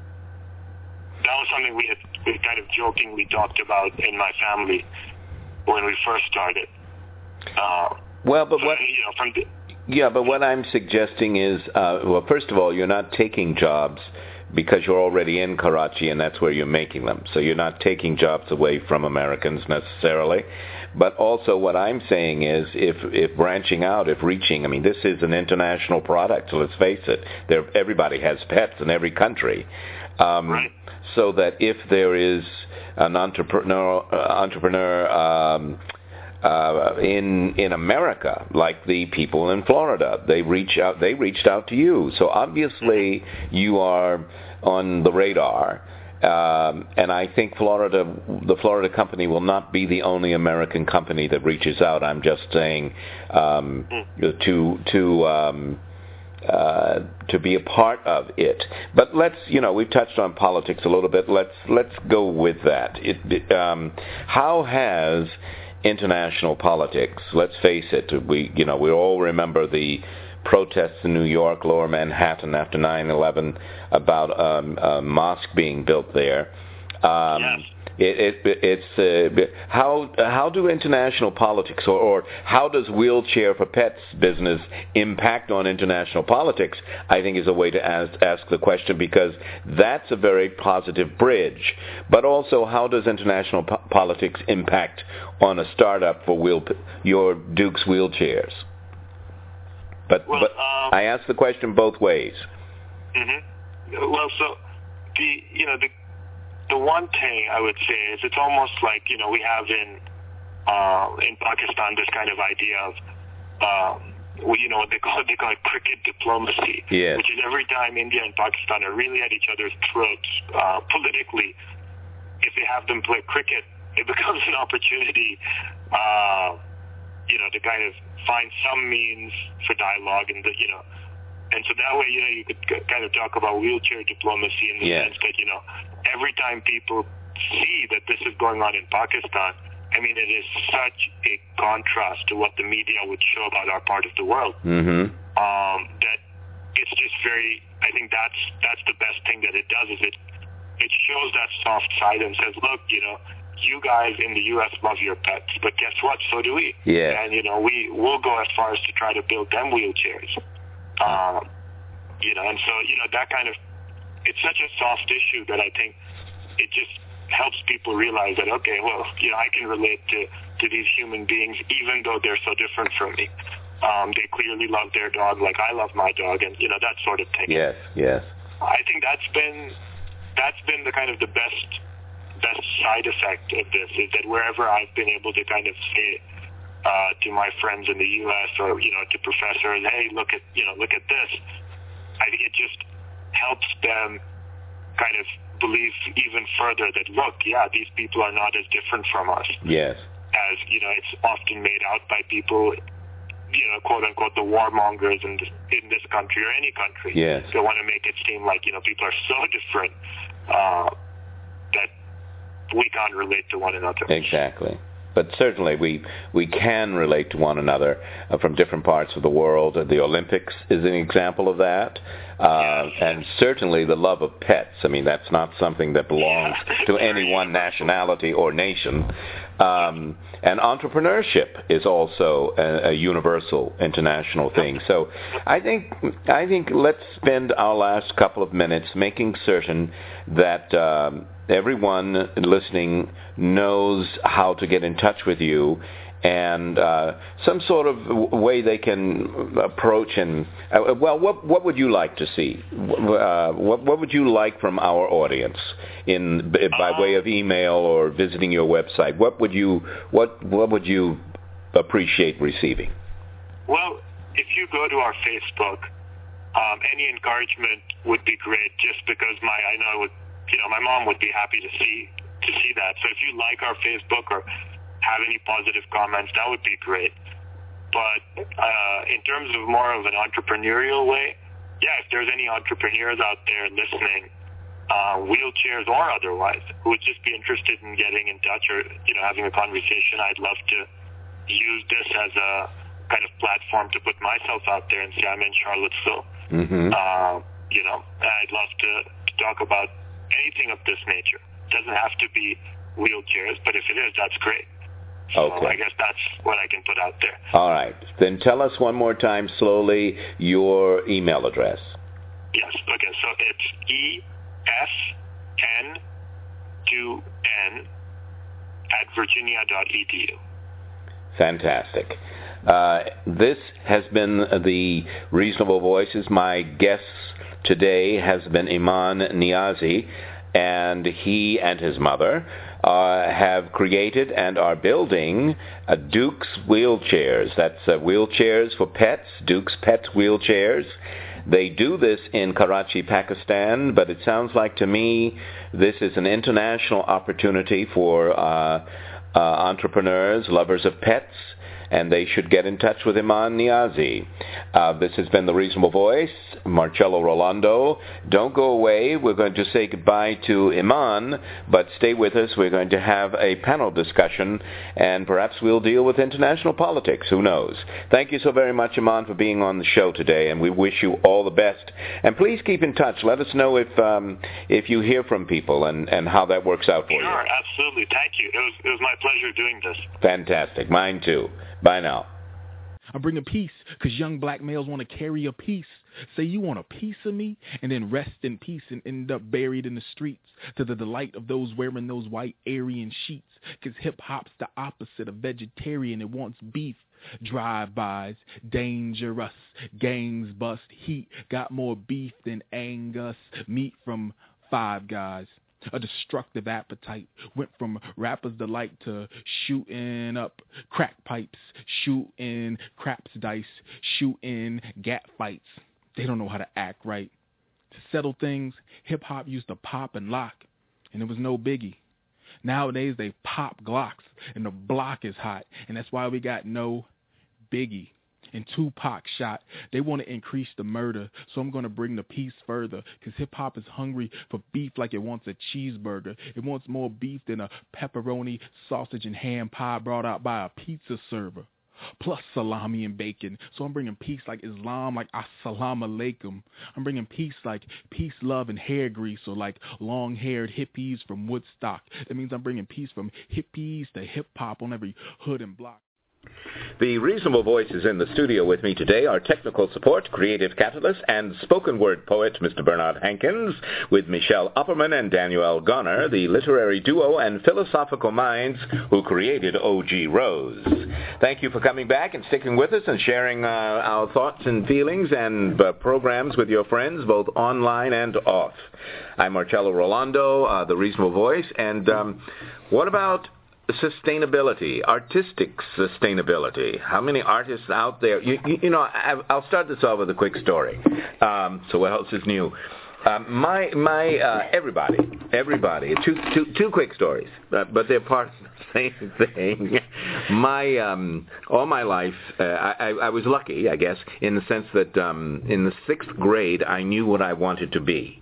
Speaker 8: that was something we had we kind of jokingly talked about in my family when we first started. Uh,
Speaker 7: well, but
Speaker 8: so,
Speaker 7: what...
Speaker 8: You know, from the,
Speaker 7: yeah, but what I'm suggesting is, uh, well, first of all, you're not taking jobs because you're already in Karachi and that's where you're making them. So you're not taking jobs away from Americans necessarily. But also what I'm saying is if, if branching out, if reaching, I mean, this is an international product, so let's face it. There, everybody has pets in every country. Um,
Speaker 8: right.
Speaker 7: So that if there is an entrepreneur, uh, entrepreneur um, uh, in in America, like the people in Florida, they reach out. They reached out to you. So obviously you are on the radar. Um, and I think Florida, the Florida company will not be the only American company that reaches out. I'm just saying um, to to um, uh, to be a part of it. But let's, you know, we've touched on politics a little bit. Let's let's go with that. It, um, how has international politics? Let's face it. We you know we all remember the protests in New York, Lower Manhattan after nine eleven about um, a mosque being built there. Um,
Speaker 8: yes.
Speaker 7: it, it, it's uh, how how do international politics or, or how does Wheelchair for Pets business impact on international politics? I think is a way to ask, ask the question, because that's a very positive bridge. But also, how does international po- politics impact on a startup for wheel your Duke's wheelchairs? But,
Speaker 8: well,
Speaker 7: but
Speaker 8: um,
Speaker 7: I ask the question both ways.
Speaker 8: Mm-hmm. Well, so the you know the the one thing I would say is it's almost like you know we have in uh, in Pakistan this kind of idea of um, well, you know what they call it, they call it cricket diplomacy,
Speaker 7: yes.
Speaker 8: which is every time India and Pakistan are really at each other's throats uh, politically, if they have them play cricket, it becomes an opportunity. Uh, you know, to kind of find some means for dialogue and, the, you know, and so that way, you know, you could kind of talk about wheelchair diplomacy in the
Speaker 7: yeah.
Speaker 8: sense that, you know, every time people see that this is going on in Pakistan, I mean, it is such a contrast to what the media would show about our part of the world,
Speaker 7: mm-hmm.
Speaker 8: um, that it's just very, I think that's, that's the best thing that it does is it, it shows that soft side and says, look, you know, you guys in the U S love your pets, but guess what? So do we.
Speaker 7: Yeah.
Speaker 8: And, you know, we will go as far as to try to build them wheelchairs. Um, you know, and so, you know, that kind of, it's such a soft issue that I think it just helps people realize that, okay, well, you know, I can relate to, to these human beings even though they're so different from me. Um, they clearly love their dog like I love my dog, and, you know, that sort of thing.
Speaker 7: Yes, yes.
Speaker 8: I think that's been, that's been the kind of the best best side effect of this is that wherever I've been able to kind of say uh, to my friends in the U S or, you know, to professors, hey, look at, you know, look at this, I think it just helps them kind of believe even further that, look, yeah, these people are not as different from us.
Speaker 7: Yes.
Speaker 8: As, you know, it's often made out by people, you know, quote unquote, the warmongers in this, in this country or any country.
Speaker 7: Yes.
Speaker 8: They want to make it seem like, you know, people are so different uh, that we can't relate to one another.
Speaker 7: Exactly. But certainly we we can relate to one another uh, from different parts of the world. The Olympics is an example of that. Uh,
Speaker 8: yes.
Speaker 7: And certainly the love of pets. I mean, that's not something that belongs
Speaker 8: yeah.
Speaker 7: to any one nationality or nation. Um, and entrepreneurship is also a, a universal international thing. So I think I think let's spend our last couple of minutes making certain that um, everyone listening knows how to get in touch with you and uh, some sort of w- way they can approach and, uh, well, what what would you like to see? Uh, what, what would you like from our audience in by way of email or visiting your website? What would you what what would you appreciate receiving?
Speaker 8: Well, if you go to our Facebook, um, any encouragement would be great. Just because my, I know, would, you know, my mom would be happy to see to see that. So if you like our Facebook or have any positive comments, that would be great. But uh, in terms of more of an entrepreneurial way, yeah, if there's any entrepreneurs out there listening, uh, wheelchairs or otherwise, who would just be interested in getting in touch or, you know, having a conversation, I'd love to use this as a kind of platform to put myself out there and say I'm in Charlottesville. Mm-hmm. Uh, you know, I'd love to, to talk about anything of this nature. It doesn't have to be wheelchairs, but if it is, that's great. So
Speaker 7: okay.
Speaker 8: I guess that's what I can put out there.
Speaker 7: All right. Then tell us one more time slowly your email address.
Speaker 8: Yes. Okay. So it's E S N two N at virginia dot e d u.
Speaker 7: Fantastic. Uh, this has been the Reasonable Voices. My guest today has been Iman Niazi, and he and his mother uh, have created and are building uh, Duke's Wheelchairs. That's uh, wheelchairs for pets, Duke's Pet Wheelchairs. They do this in Karachi, Pakistan, but it sounds like to me this is an international opportunity for uh, uh, entrepreneurs, lovers of pets, and they should get in touch with Iman Niazi. Uh, this has been The Reasonable Voice. Marcello Rolando. Don't go away. We're going to say goodbye to Iman, but stay with us. We're going to have a panel discussion, and perhaps we'll deal with international politics. Who knows? Thank you so very much, Iman, for being on the show today, and we wish you all the best. And please keep in touch. Let us know if um, if you hear from people and, and how that works out for
Speaker 8: sure,
Speaker 7: you.
Speaker 8: Sure, absolutely. Thank you. It was, it was my pleasure doing this.
Speaker 7: Fantastic. Mine too. Bye now.
Speaker 9: I'm bringing peace because young black males want to carry a piece. Say you want a piece of me and then rest in peace and end up buried in the streets to the delight of those wearing those white Aryan sheets. Because hip-hop's the opposite of vegetarian. It wants beef. Drive-bys, dangerous, gangs bust, heat, got more beef than Angus, meat from Five Guys. A destructive appetite went from rappers' delight to shooting up crack pipes, shooting craps dice, shooting gat fights. They don't know how to act right. To settle things, hip-hop used to pop and lock, and it was no biggie. Nowadays, they pop Glocks, and the block is hot, and that's why we got no Biggie. And Tupac shot. They want to increase the murder, so I'm going to bring the peace further, because hip-hop is hungry for beef like it wants a cheeseburger. It wants more beef than a pepperoni, sausage, and ham pie brought out by a pizza server, plus salami and bacon. So I'm bringing peace like Islam, like assalamu alaikum. I'm bringing peace like peace, love, and hair grease, or like long-haired hippies from Woodstock. That means I'm bringing peace from hippies to hip-hop on every hood and block.
Speaker 7: The Reasonable Voice is in the studio with me today. Our technical support, creative catalyst, and spoken word poet, Mister Bernard Hankins, with Michelle Upperman and Daniel Gunner, the literary duo and philosophical minds who created O G Rose. Thank you for coming back and sticking with us and sharing uh, our thoughts and feelings and uh, programs with your friends, both online and off. I'm Marcello Rolando, uh, the Reasonable Voice, and um, what about sustainability, artistic sustainability? How many artists out there? You, you, you know, I, I'll start this off with a quick story. Um, so what else is new? Um, my my uh, everybody, everybody. Two two two quick stories, but, but they're part of the same thing. My um, all my life, uh, I, I was lucky, I guess, in the sense that um, in the sixth grade, I knew what I wanted to be.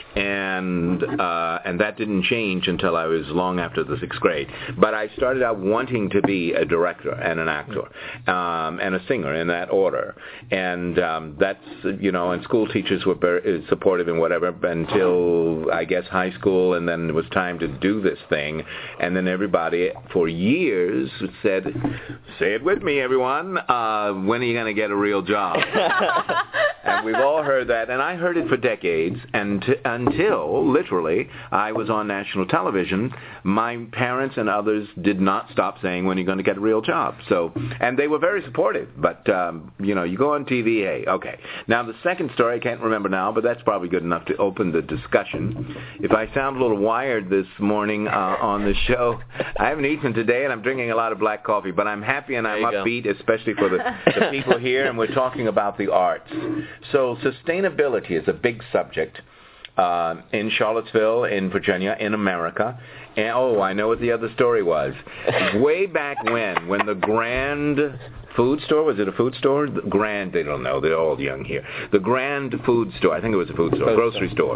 Speaker 7: And uh, and that didn't change until I was long after the sixth grade. But I started out wanting to be a director and an actor um, and a singer in that order. And um, that's, you know, and school teachers were very supportive and whatever until, I guess, high school. And then it was time to do this thing. And then everybody for years said, say it with me, everyone, uh, when are you going to get a real job? And we've all heard that, and I heard it for decades, and t- until, literally, I was on national television, my parents and others did not stop saying, when are you going to get a real job? So, and they were very supportive, but, um, you know, you go on T V, hey, okay. Now, the second story, I can't remember now, but that's probably good enough to open the discussion. If I sound a little wired this morning uh, on the show, I haven't eaten today, and I'm drinking a lot of black coffee, but I'm happy and I'm upbeat, go. especially for the, the people here, and we're talking about the arts. So sustainability is a big subject uh, in Charlottesville, in Virginia, in America. And, oh, I know what the other story was. Way back when, when the Grand Food Store, was it a food store? The Grand, they don't know, they're all young here. The Grand Food Store, I think it was a food store, grocery store,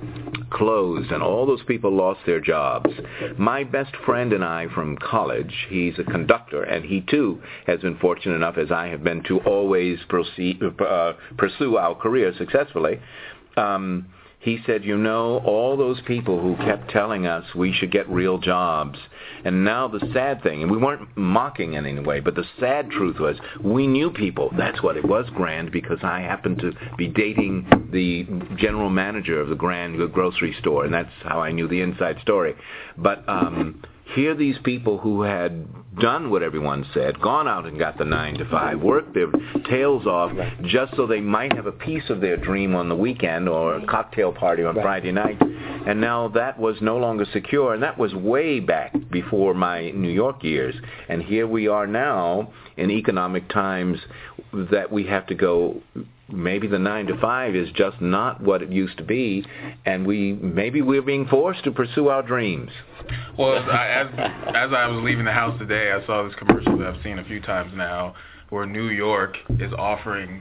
Speaker 7: closed, and all those people lost their jobs. My best friend and I from college, he's a conductor, and he too has been fortunate enough, as I have been, to always proceed, uh, pursue our career successfully. Um, he said, you know, all those people who kept telling us we should get real jobs, and now the sad thing, and we weren't mocking in any way, but the sad truth was we knew people. That's what it was, Grand, because I happened to be dating the general manager of the Grand grocery store, and that's how I knew the inside story. But um, here these people who had done what everyone said, gone out and got the nine to five, worked their tails off right. just so they might have a piece of their dream on the weekend or a cocktail party on right. Friday night. And now that was no longer secure, and that was way back before my New York years. And here we are now in economic times that we have to go, maybe the nine to five is just not what it used to be, and we maybe we're being forced to pursue our dreams.
Speaker 9: Well, I, as as I was leaving the house today, I saw this commercial that I've seen a few times now, where New York is offering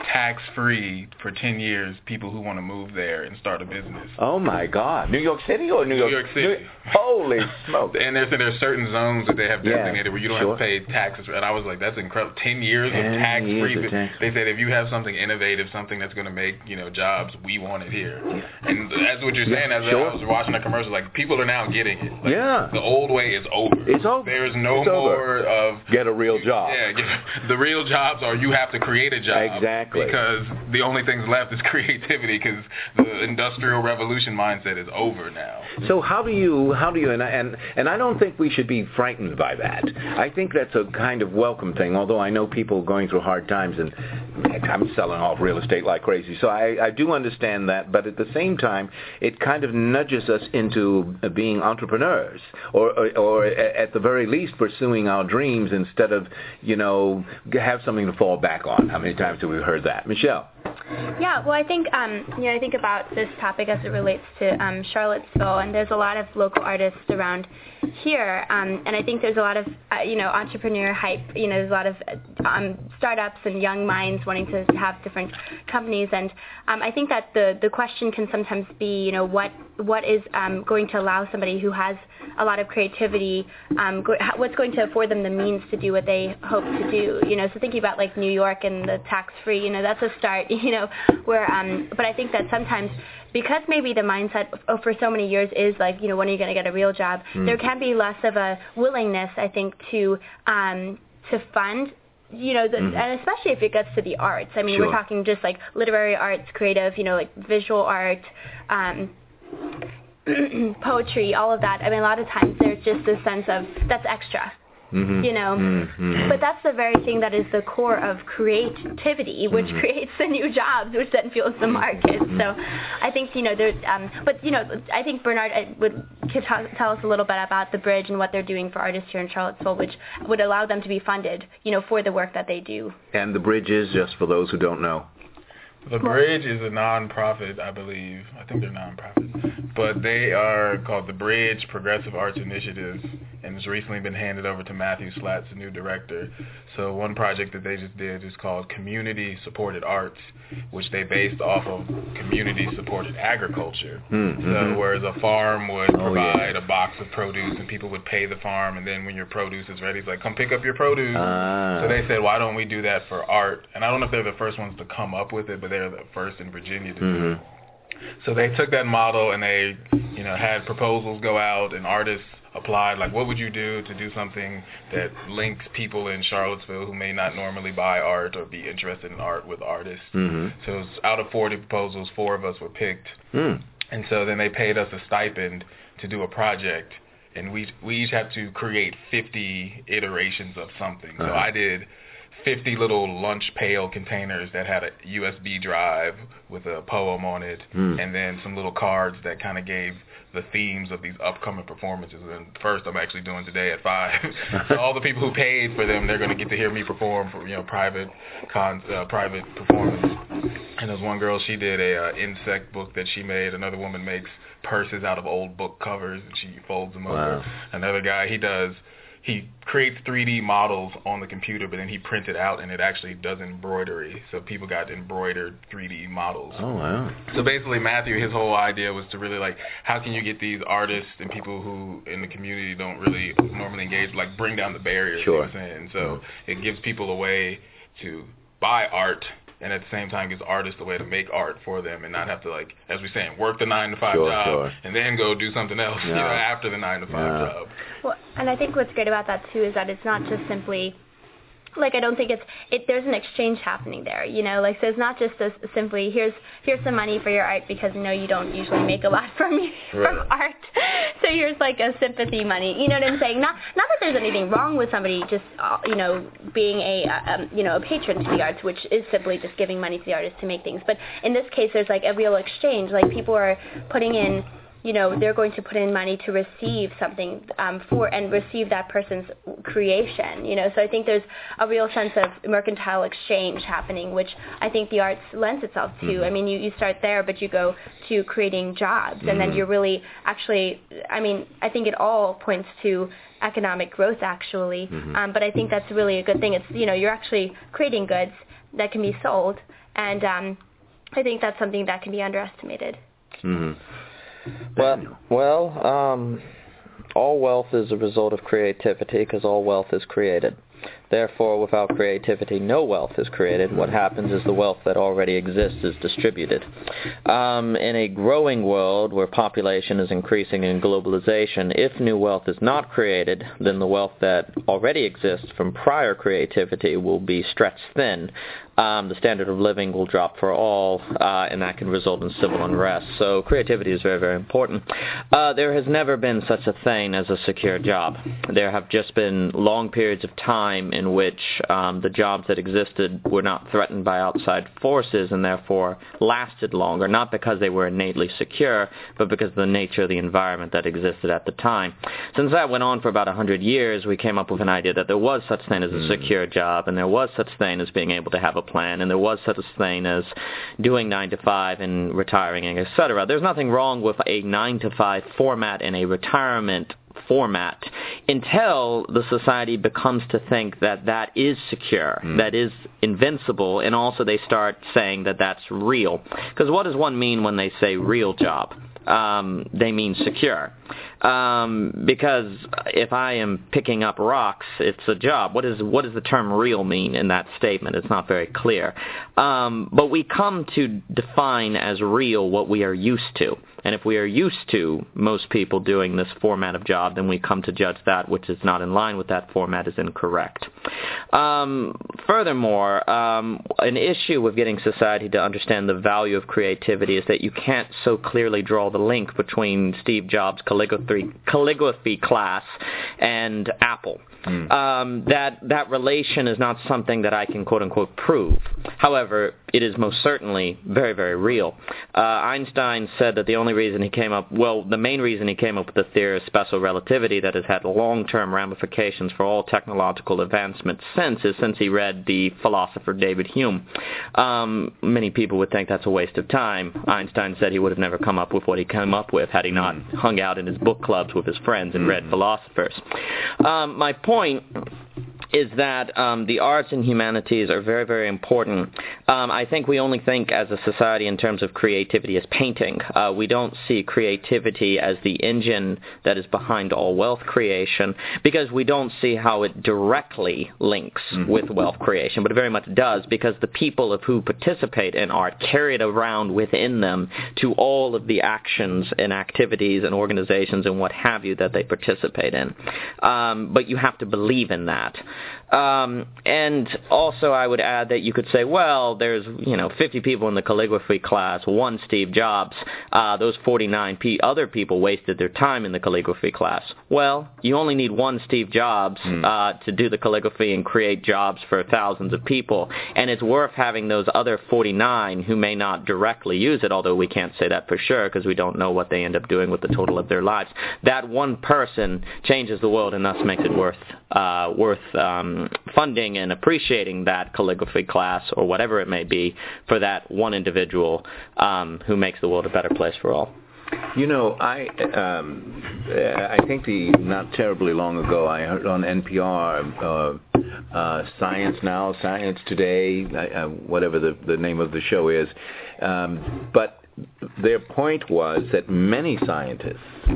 Speaker 9: tax-free for ten years people who want to move there and start a business.
Speaker 7: Oh, my God. New York City or New,
Speaker 9: New
Speaker 7: York,
Speaker 9: York City?
Speaker 7: New, holy smoke.
Speaker 9: And there's, there's certain zones that they have designated
Speaker 7: yeah,
Speaker 9: where you don't
Speaker 7: sure.
Speaker 9: have to pay taxes. And I was like, that's incredible. ten years
Speaker 7: ten
Speaker 9: of tax-free.
Speaker 7: Years of tax
Speaker 9: they said if you have something innovative, something that's going to make, you know, jobs, we want it here. Yeah. And that's what you're saying.
Speaker 7: Yeah,
Speaker 9: as
Speaker 7: sure.
Speaker 9: I was watching the commercial, like, people are now getting it. Like,
Speaker 7: yeah.
Speaker 9: The old way is over.
Speaker 7: It's over.
Speaker 9: There's no
Speaker 7: it's
Speaker 9: more
Speaker 7: over.
Speaker 9: of...
Speaker 7: Get a real job.
Speaker 9: Yeah, get, the real jobs are you have to create a job.
Speaker 7: Exactly.
Speaker 9: Because the only things left is creativity, because the industrial revolution mindset is over now.
Speaker 7: So how do you, how do you, and, and and I don't think we should be frightened by that. I think that's a kind of welcome thing, although I know people going through hard times, and I'm selling off real estate like crazy, so I, I do understand that, but at the same time, it kind of nudges us into being entrepreneurs, or, or, or at the very least pursuing our dreams instead of, you know, have something to fall back on. How many times have we heard that? Michelle?
Speaker 4: Yeah, well, I think um, you know I think about this topic as it relates to um, Charlottesville, and there's a lot of local artists around here, um, and I think there's a lot of uh, you know entrepreneur hype. You know, there's a lot of um, startups and young minds wanting to have different companies, and um, I think that the the question can sometimes be, you know, what what is um, going to allow somebody who has a lot of creativity, um, go, what's going to afford them the means to do what they hope to do. You know, so thinking about like New York and the tax-free, you know, that's a start. You know, where um, but I think that sometimes, because maybe the mindset for so many years is like, you know, when are you going to get a real job? Mm. There can be less of a willingness, I think, to um, to fund, you know, the, mm. and especially if it gets to the arts. I mean, sure. We're talking just like literary arts, creative, you know, like visual art, um, poetry, all of that. I mean, a lot of times there's just this sense of that's extra. Mm-hmm. You know, mm-hmm. But that's the very thing that is the core of creativity, which mm-hmm. creates the new jobs, which then fuels the market. Mm-hmm. So I think, you know, there's, um, but, you know, I think Bernard would could t- tell us a little bit about the Bridge and what they're doing for artists here in Charlottesville, which would allow them to be funded, you know, for the work that they do.
Speaker 7: And the Bridge is, just for those who don't know,
Speaker 9: The Bridge is a non-profit, I believe. I think they're non-profit. But they are called the Bridge Progressive Arts Initiatives, and it's recently been handed over to Matthew Slatz, the new director. So one project that they just did is called Community Supported Arts, which they based off of community-supported agriculture. Mm-hmm. So whereas a farm would provide oh, yeah. a box of produce, and people would pay the farm, and then when your produce is ready, it's like, come pick up your produce. Ah. So they said, why don't we do that for art? And I don't know if they're the first ones to come up with it, but they're the first in Virginia to mm-hmm. do it. So they took that model and they, you know, had proposals go out, and artists applied. Like, what would you do to do something that links people in Charlottesville who may not normally buy art or be interested in art with artists?
Speaker 10: Mm-hmm.
Speaker 9: So it was out of forty proposals, four of us were picked.
Speaker 10: Mm.
Speaker 9: And so then they paid us a stipend to do a project, and we we each had to create fifty iterations of something. So
Speaker 10: Uh-huh.
Speaker 9: I did fifty little lunch pail containers that had a U S B drive with a poem on it,
Speaker 10: Mm.
Speaker 9: and then some little cards that kind of gave the themes of these upcoming performances. And first, I'm actually doing today at five. So all the people who paid for them, they're going to get to hear me perform for, you know, private con uh, private performance. And there's one girl, she did a uh, insect book that she made. Another woman makes purses out of old book covers, and she folds them
Speaker 10: Wow.
Speaker 9: over. Another guy, he does, he creates three D models on the computer, but then he prints it out, and it actually does embroidery. So people got embroidered three D models.
Speaker 10: Oh, wow.
Speaker 9: So basically, Matthew, his whole idea was to really, like, how can you get these artists and people who in the community don't really normally engage, like, bring down the barriers,
Speaker 10: Sure.
Speaker 9: you know what I'm saying? So it gives people a way to buy art, and at the same time gives artists a way to make art for them and not have to, like, as we're saying, work the nine to five
Speaker 10: Sure,
Speaker 9: job
Speaker 10: sure.
Speaker 9: and then go do something else, you
Speaker 10: Yeah.
Speaker 9: know, after the nine to five
Speaker 10: Yeah.
Speaker 9: job.
Speaker 4: Well, and I think what's great about that too is that it's not just simply, like, I don't think it's it. There's an exchange happening there, you know. Like, so it's not just as simply here's here's some money for your art because you know you don't usually make a lot from from
Speaker 10: Right.
Speaker 4: art. So here's like a sympathy money. You know what I'm saying? Not not that there's anything wrong with somebody just uh, you know being a uh, um, you know a patron to the arts, which is simply just giving money to the artist to make things. But in this case, there's like a real exchange. Like, people are putting in. You know, they're going to put in money to receive something um, for and receive that person's creation. You know, so I think there's a real sense of mercantile exchange happening, which I think the arts lends itself to.
Speaker 10: Mm-hmm.
Speaker 4: I mean, you, you start there, but you go to creating jobs, and
Speaker 10: Mm-hmm.
Speaker 4: then you're really actually. I mean, I think it all points to economic growth, actually.
Speaker 10: Mm-hmm.
Speaker 4: Um, but I think that's really a good thing. It's you know, you're actually creating goods that can be sold, and um, I think that's something that can be underestimated.
Speaker 10: Mm-hmm.
Speaker 3: Well, well, um, all wealth is a result of creativity because all wealth is created. Therefore, without creativity, no wealth is created. What happens is the wealth that already exists is distributed. Um, in a growing world where population is increasing in globalization, if new wealth is not created, then the wealth that already exists from prior creativity will be stretched thin. Um, the standard of living will drop for all, uh, and that can result in civil unrest. So creativity is very, very important. Uh, there has never been such a thing as a secure job. There have just been long periods of time in which um, the jobs that existed were not threatened by outside forces and therefore lasted longer, not because they were innately secure, but because of the nature of the environment that existed at the time. Since that went on for about one hundred years, we came up with an idea that there was such thing as a secure job, and there was such thing as being able to have a plan, and there was such a thing as doing nine to five and retiring, et cetera. There's nothing wrong with a nine to five format and a retirement format until the society becomes to think that that is secure, mm. that is invincible, and also they start saying that that's real. Because what does one mean when they say real job? Um, they mean secure. Um, because if I am picking up rocks, it's a job. What is what does the term real mean in that statement? It's not very clear. Um, but we come to define as real what we are used to. And if we are used to most people doing this format of job, then we come to judge that which is not in line with that format is incorrect. Um, furthermore, um, an issue with getting society to understand the value of creativity is that you can't so clearly draw the link between Steve Jobs' calligraphy, calligraphy class and Apple. Mm. Um, that that relation is not something that I can quote-unquote prove. However, it is most certainly very, very real. Uh, Einstein said that the only reason he came up, well, the main reason he came up with the theory of special relativity that has had long-term ramifications for all technological advancements since is since he read the philosopher David Hume. Um, many people would think that's a waste of time. Einstein said he would have never come up with what he came up with had he not hung out in his book clubs with his friends and read philosophers. Um, my point is that um, the arts and humanities are very, very important. Um, I think we only think as a society in terms of creativity as painting. Uh, we don't see creativity as the engine that is behind all wealth creation because we don't see how it directly links mm-hmm. with wealth creation, but it very much does because the people of who participate in art carry it around within them to all of the actions and activities and organizations and what have you that they participate in. Um, but you have to believe in that. Um, and also I would add that you could say, well, there's, you know, fifty people in the calligraphy class, one Steve Jobs. Uh, those forty-nine p- other people wasted their time in the calligraphy class. Well, you only need one Steve Jobs mm. uh, to do the calligraphy and create jobs for thousands of people. And it's worth having those other forty-nine who may not directly use it, although we can't say that for sure because we don't know what they end up doing with the total of their lives. That one person changes the world and thus makes it worth uh, worth um, funding and appreciating that calligraphy class or whatever it may be for that one individual um, who makes the world a better place for all.
Speaker 10: You know, I um, I think the not terribly long ago I heard on N P R uh, uh, Science Now, Science Today, uh, whatever the, the name of the show is, um, but their point was that many scientists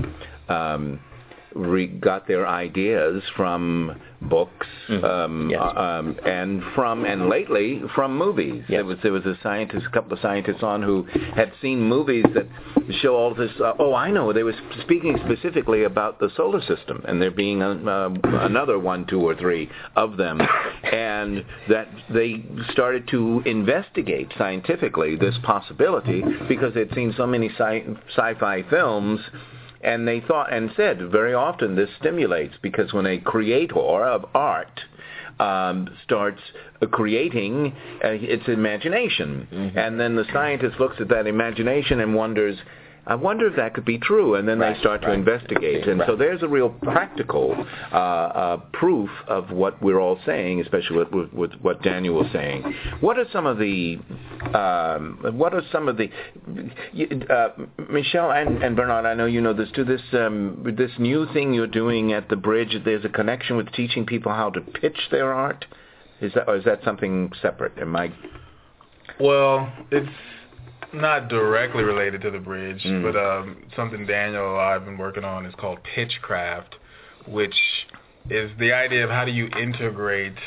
Speaker 10: um, re- got their ideas from books mm-hmm. um, yes. um, and from and lately from movies. Yes. There was there was a scientist, a couple of scientists on who had seen movies that show all this. Uh, oh, I know. They were speaking specifically about the solar system, and there being a, uh, another one, two, or three of them, and that they started to investigate scientifically this possibility because they'd seen so many sci- sci-fi films. And they thought and said very often this stimulates because when a creator of art um, starts uh, creating, uh, it's imagination. Mm-hmm. And then the scientist looks at that imagination and wonders, I wonder if that could be true, and then right, they start right. to investigate. And right. so there's a real practical uh, uh, proof of what we're all saying, especially with, with, with what Daniel was saying. What are some of the, um, what are some of the, uh, Michelle and, and Bernard, I know you know this too, this, um, this new thing you're doing at the Bridge, there's a connection with teaching people how to pitch their art? Is that, or is that something separate? Am I?
Speaker 9: Well, it's not directly related to the Bridge, mm. but um, something Daniel and I have been working on is called Pitchcraft, which is the idea of how do you integrate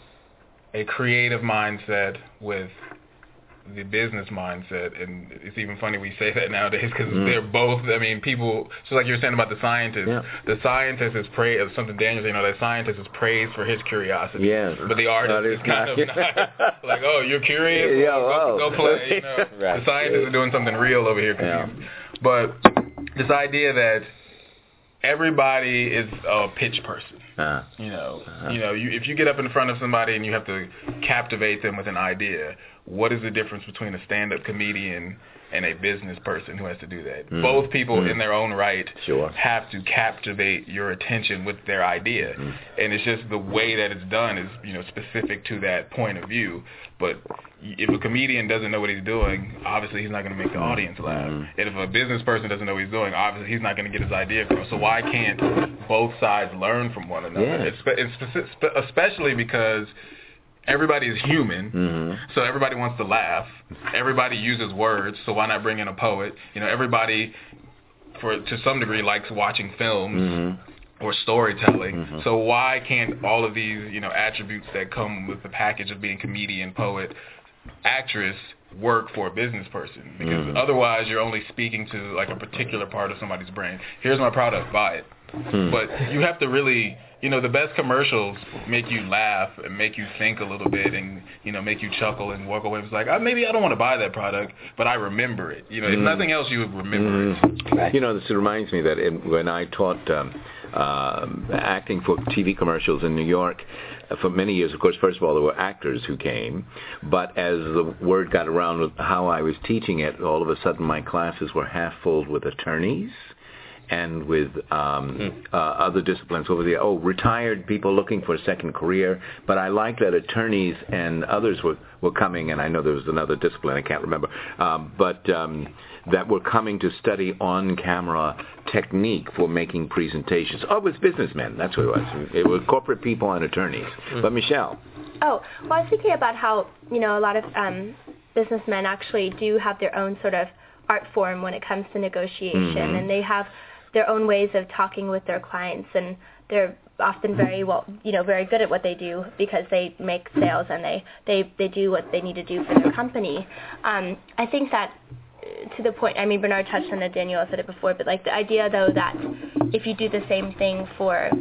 Speaker 9: a creative mindset with the business mindset. And it's even funny we say that nowadays because mm. they're both, I mean, people, just like you were saying about the scientist, yeah. the scientist is praised, something Daniel said, you know, that scientist is praised for his curiosity.
Speaker 10: Yes.
Speaker 9: But the artist is kind not, of not, like, oh, you're curious?
Speaker 10: Yeah,
Speaker 9: well, go, go play. You know? Right. The scientists are doing something real over here. Yeah. But this idea that everybody is a pitch person. Uh, you know, uh-huh. you know, you, if you get up in front of somebody and you have to captivate them with an idea, what is the difference between a stand-up comedian and a business person who has to do that? Mm. Both people mm. in their own right
Speaker 10: sure.
Speaker 9: have to captivate your attention with their idea. Mm. And it's just the way that it's done is, you know, specific to that point of view. But if a comedian doesn't know what he's doing, obviously he's not going to make the audience laugh. Mm. And if a business person doesn't know what he's doing, obviously he's not going to get his idea across. So why can't both sides learn from one another?
Speaker 10: Yes.
Speaker 9: It's, it's especially because everybody is human,
Speaker 10: mm-hmm.
Speaker 9: so everybody wants to laugh. Everybody uses words, so why not bring in a poet? You know, everybody, for to some degree, likes watching films
Speaker 10: mm-hmm.
Speaker 9: or storytelling.
Speaker 10: Mm-hmm.
Speaker 9: So why can't all of these, you know, attributes that come with the package of being comedian, poet, actress work for a business person? Because
Speaker 10: mm-hmm.
Speaker 9: otherwise, you're only speaking to like a particular part of somebody's brain. Here's my product, buy it.
Speaker 10: Mm-hmm.
Speaker 9: But you have to really. You know, the best commercials make you laugh and make you think a little bit and, you know, make you chuckle and walk away. It's like, oh, maybe I don't want to buy that product, but I remember it. You know, if mm. nothing else, you would remember
Speaker 10: mm.
Speaker 9: it.
Speaker 10: You know, this reminds me that in, when I taught um, uh, acting for T V commercials in New York, uh, for many years, of course, first of all, there were actors who came, but as the word got around with how I was teaching it, all of a sudden my classes were half full with attorneys and with um, mm. uh, other disciplines over there. Oh, retired people looking for a second career. But I like that attorneys and others were, were coming, and I know there was another discipline, I can't remember, um, but um, that were coming to study on-camera technique for making presentations. Oh, it was businessmen. That's what it was. It was corporate people and attorneys. Mm. But Michelle.
Speaker 4: Oh, well, I was thinking about how, you know, a lot of um, businessmen actually do have their own sort of art form when it comes to negotiation, mm-hmm. and they have their own ways of talking with their clients, and they're often very well, you know, very good at what they do because they make sales and they, they, they do what they need to do for their company. Um, I think that to the point, I mean, Bernard touched on it, Daniel said it before, but like the idea though that if you do the same thing for,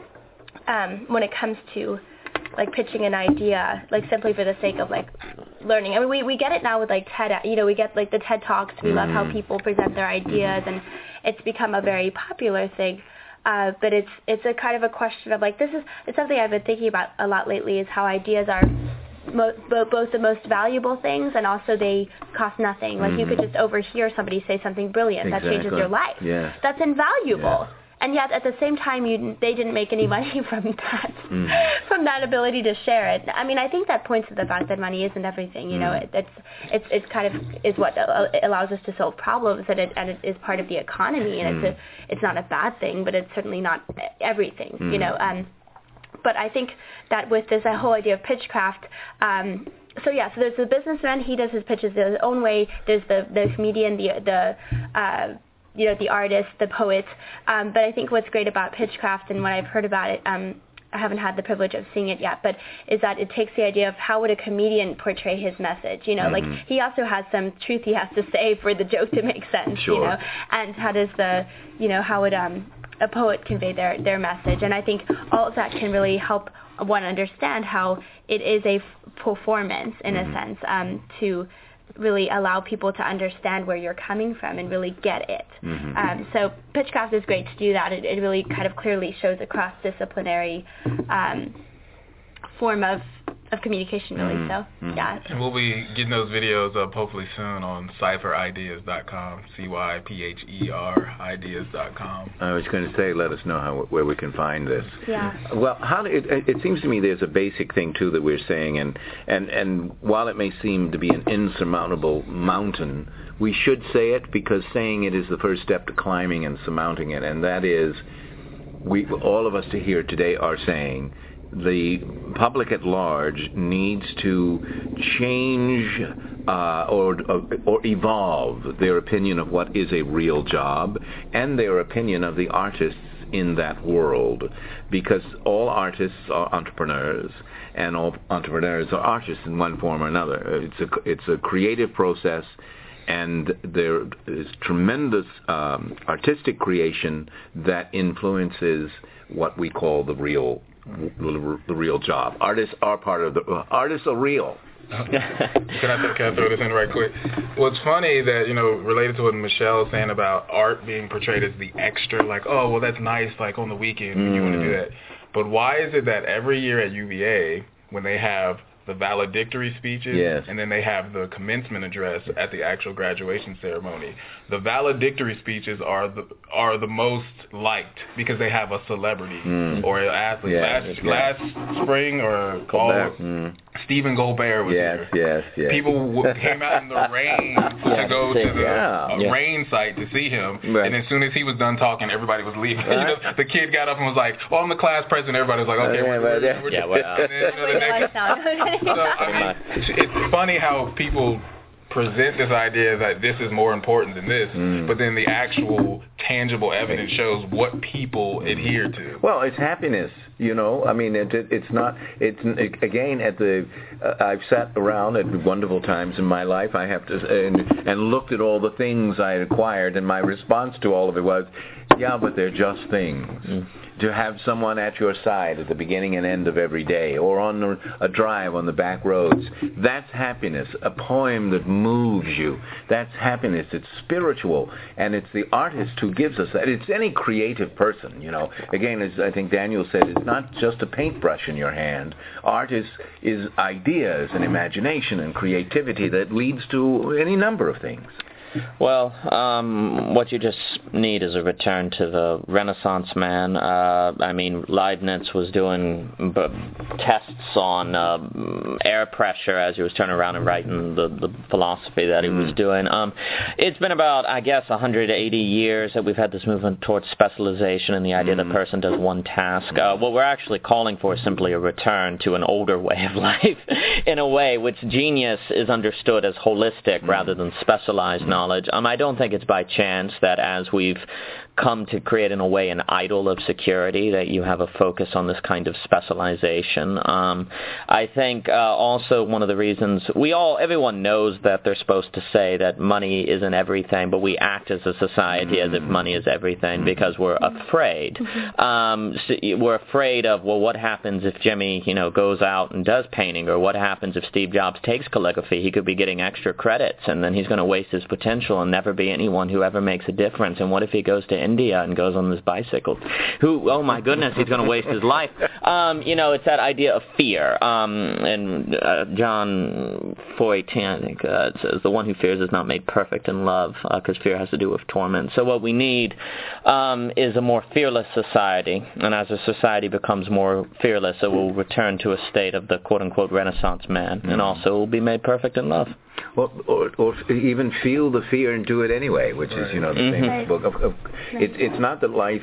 Speaker 4: um, when it comes to like pitching an idea, like simply for the sake of like learning. I mean, we, we get it now with like TED, you know, we get like the TED Talks. We mm. love how people present their ideas, and it's become a very popular thing. Uh, but it's it's a kind of a question of like, this is it's something I've been thinking about a lot lately, is how ideas are mo- bo- both the most valuable things and also they cost nothing. Like mm. you could just overhear somebody say something brilliant exactly. that changes your life.
Speaker 10: Yeah.
Speaker 4: That's invaluable. Yeah. And yet, at the same time, you, they didn't make any money from that, mm. from that ability to share it. I mean, I think that points to the fact that money isn't everything. You mm. know, it, it's it's it's kind of is what allows us to solve problems, and it and it is part of the economy, and mm. it's a it's not a bad thing, but it's certainly not everything. Mm. You know, um, but I think that with this uh, whole idea of pitchcraft. Um, So yeah, so there's the businessman. He does his pitches his own way. There's the the comedian, the the uh, you know, the artist, the poet. Um, but I think what's great about pitchcraft and what I've heard about it, um, I haven't had the privilege of seeing it yet, but is that it takes the idea of how would a comedian portray his message. You know, mm-hmm. like he also has some truth he has to say for the joke to make sense.
Speaker 10: Sure.
Speaker 4: You know, and how does the, you know, how would um, a poet convey their their message? And I think all of that can really help one understand how it is a f- performance in mm-hmm. a sense um, to really allow people to understand where you're coming from and really get it. Mm-hmm. Um, so pitchcraft is great to do that. It, it really kind of clearly shows a cross-disciplinary um, form of, of communication, really. Mm-hmm. So, yeah.
Speaker 9: And we'll be getting those videos up hopefully soon on cypher ideas dot com, C Y P H E R ideas dot com.
Speaker 10: I was going to say, let us know how where we can find this.
Speaker 4: Yeah.
Speaker 10: Well, how it, it seems to me there's a basic thing, too, that we're saying, and, and, and while it may seem to be an insurmountable mountain, we should say it because saying it is the first step to climbing and surmounting it, and that is, we all of us here today are saying, the public at large needs to change uh, or, or or evolve their opinion of what is a real job and their opinion of the artists in that world, because all artists are entrepreneurs and all entrepreneurs are artists in one form or another. It's a it's a creative process, and there is tremendous um, artistic creation that influences what we call the real the real job. Artists are part of the uh, artists are real.
Speaker 9: can, I, can I throw this in right quick? Well, it's funny that, you know, related to what Michelle was saying about art being portrayed as the extra, like, oh, well, that's nice, like on the weekend when mm. you want to do that. But why is it that every year at U V A, when they have the valedictory speeches,
Speaker 10: yes.
Speaker 9: and then they have the commencement address at the actual graduation ceremony, the valedictory speeches are the are the most liked because they have a celebrity mm. or an athlete.
Speaker 10: Yeah,
Speaker 9: last
Speaker 10: yeah.
Speaker 9: last spring or
Speaker 10: Colbert.
Speaker 9: fall,
Speaker 10: mm.
Speaker 9: Stephen Colbert was
Speaker 10: yes,
Speaker 9: there.
Speaker 10: Yes, yes,
Speaker 9: People w- came out in the rain
Speaker 3: yeah,
Speaker 9: to go to the
Speaker 10: yeah.
Speaker 9: uh,
Speaker 10: Yeah.
Speaker 9: rain site to see him,
Speaker 10: right.
Speaker 9: and as soon as he was done talking, everybody was leaving.
Speaker 10: Right.
Speaker 9: You know, the kid got up and was like, "Oh, I'm the class president." Everybody was like, "Okay,
Speaker 10: okay,
Speaker 9: we're, we're,
Speaker 10: right
Speaker 9: we're,
Speaker 10: yeah,
Speaker 9: we're
Speaker 10: well,
Speaker 9: and then, you know, the next, so, I mean, it's funny how people present this idea that this is more important than this, mm. but then the actual tangible evidence shows what people adhere to.
Speaker 10: Well, it's happiness, you know. I mean, it, it, it's not. It's it, again at the. Uh, I've sat around at wonderful times in my life. I have to and, and looked at all the things I acquired, and my response to all of it was, yeah, but they're just things. Mm. To have someone at your side at the beginning and end of every day, or on a drive on the back roads, that's happiness. A poem that moves you, that's happiness. It's spiritual, and it's the artist who gives us that. It's any creative person, you know. Again, as I think Daniel said, it's not just a paintbrush in your hand. Art is, is ideas and imagination and creativity that leads to any number of things.
Speaker 3: Well, um, what you just need is a return to the Renaissance man. Uh, I mean, Leibniz was doing b- tests on uh, air pressure as he was turning around and writing the, the philosophy that he mm. was doing. Um, it's been about, I guess, one hundred eighty years that we've had this movement towards specialization and the idea mm. that a person does one task. Uh, what we're actually calling for is simply a return to an older way of life, in a way which genius is understood as holistic mm. rather than specialized knowledge. Um, I don't think it's by chance that as we've come to create in a way an idol of security that you have a focus on this kind of specialization. Um, I think uh, also one of the reasons we all, everyone knows that they're supposed to say that money isn't everything, but we act as a society as if money is everything because we're afraid. Um, so we're afraid of, well, what happens if Jimmy, you know, goes out and does painting, or what happens if Steve Jobs takes calligraphy? He could be getting extra credits, and then he's going to waste his potential and never be anyone who ever makes a difference. And what if he goes to India and goes on this bicycle? Who, oh my goodness, he's going to waste his life. Um, you know, it's that idea of fear. Um, and uh, John four eighteen, I think, uh, it says, the one who fears is not made perfect in love, because uh, fear has to do with torment. So what we need um, is a more fearless society, and as a society becomes more fearless, it will return to a state of the quote-unquote Renaissance man, mm-hmm. and also will be made perfect in love.
Speaker 10: Well, or, or even feel the fear and do it anyway, which right. is, you know, the mm-hmm. famous book. Of, of, it, it's not that life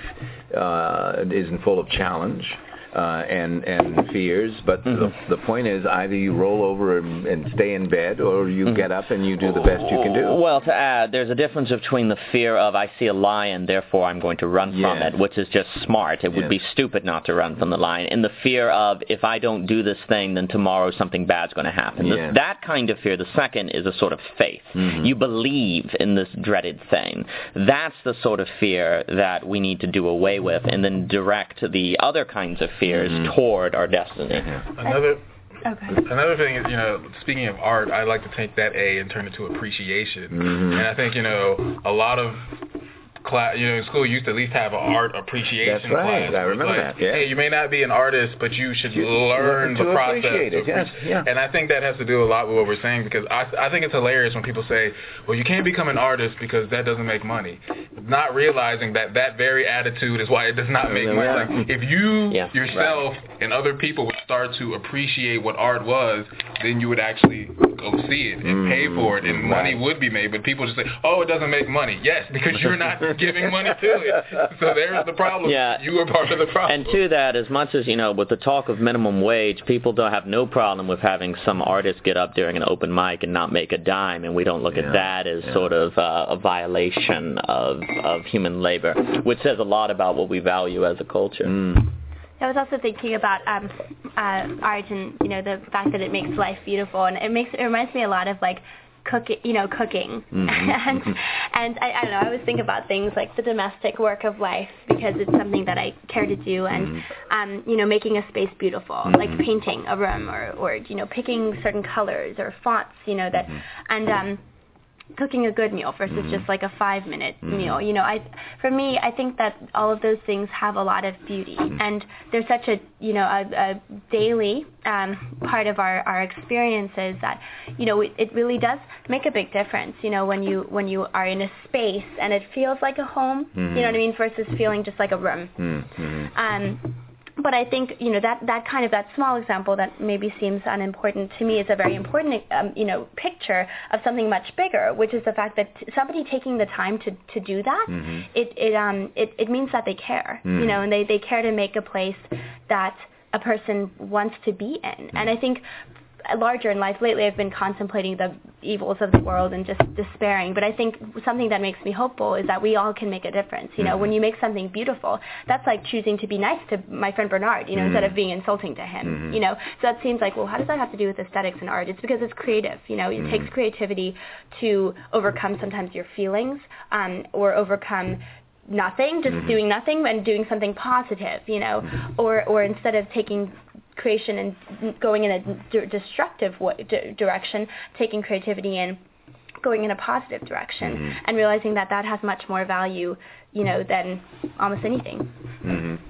Speaker 10: uh, isn't full of challenge uh, and and fears, but mm-hmm. the, the point is either you roll over and, and stay in bed, or you mm-hmm. get up and you do the best you can do.
Speaker 3: Well, to add, there's a difference between the fear of I see a lion, therefore I'm going to run yes. from it, which is just smart. It would yes. be stupid not to run from the lion, and the fear of if I don't do this thing, then tomorrow something bad's going to happen. Yes. The, that kind of fear. The second is a sort of faith. Mm-hmm. You believe in this dreaded thing. That's the sort of fear that we need to do away with, and then direct the other kinds of fears mm-hmm. toward our destiny. Yeah.
Speaker 9: Another
Speaker 4: Okay.
Speaker 9: Another thing is, you know, speaking of art, I like to take that A and turn it to appreciation. Mm-hmm. And I think, you know, a lot of class, you know, in school you used to at least have an art appreciation
Speaker 10: That's right.
Speaker 9: class.
Speaker 10: I remember
Speaker 9: like,
Speaker 10: that. Yeah.
Speaker 9: Hey, you may not be an artist, but you should
Speaker 10: you
Speaker 9: learn the process.
Speaker 10: Appreciate it. Yes. Yeah.
Speaker 9: And I think that has to do a lot with what we're saying, because I, I think it's hilarious when people say, well, you can't become an artist because that doesn't make money. Not realizing that that very attitude is why it does not make money.
Speaker 10: Yeah.
Speaker 9: Like, if you
Speaker 3: yeah.
Speaker 9: yourself
Speaker 3: right.
Speaker 9: and other people would start to appreciate what art was, then you would actually go see it and mm-hmm. pay for it, and right. money would be made. But people just say, oh, it doesn't make money. Yes, because you're not giving money to it. So there's the problem.
Speaker 3: Yeah.
Speaker 9: You are part of the problem.
Speaker 3: And to that, as much as, you know, with the talk of minimum wage, people don't have no problem with having some artist get up during an open mic and not make a dime, and we don't look yeah. at that as yeah. sort of uh, a violation of, of human labor, which says a lot about what we value as a culture.
Speaker 10: Mm.
Speaker 4: I was also thinking about um, uh, art and, you know, the fact that it makes life beautiful, and it makes it reminds me a lot of like cooking, you know, cooking.
Speaker 10: Mm-hmm.
Speaker 4: and and I, I don't know, I always think about things like the domestic work of life, because it's something that I care to do, and mm-hmm. um, you know, making a space beautiful, mm-hmm. like painting a room, or or you know, picking certain colors or fonts, you know, that mm-hmm. and um. cooking a good meal versus mm-hmm. just like a five minute mm-hmm. meal. You know, I for me, I think that all of those things have a lot of beauty, mm-hmm. and they're such a, you know, a, a daily um, part of our, our experiences that, you know, it, it really does make a big difference, you know, when you when you are in a space and it feels like a home, mm-hmm. you know what I mean, versus feeling just like a room.
Speaker 10: Mm-hmm.
Speaker 4: Um, But I think, you know, that, that kind of, that small example that maybe seems unimportant to me is a very important, um, you know, picture of something much bigger, which is the fact that somebody taking the time to, to do that, mm-hmm. it it um it, it means that they care, mm-hmm. you know, and they, they care to make a place that a person wants to be in. Mm-hmm. And I think larger in life lately I've been contemplating the evils of the world and just despairing, but I think something that makes me hopeful is that we all can make a difference. You know, mm-hmm. when you make something beautiful, that's like choosing to be nice to my friend Bernard, you know, mm-hmm. instead of being insulting to him, mm-hmm. you know. So that seems like, well, how does that have to do with aesthetics and art? It's because it's creative, you know. It mm-hmm. takes creativity to overcome sometimes your feelings, um, or overcome nothing, just mm-hmm. doing nothing and doing something positive, you know, mm-hmm. or or instead of taking creation and going in a d- destructive way, d- direction, taking creativity and going in a positive direction, mm-hmm. and realizing that that has much more value, you know, than almost anything.
Speaker 10: Mm-hmm.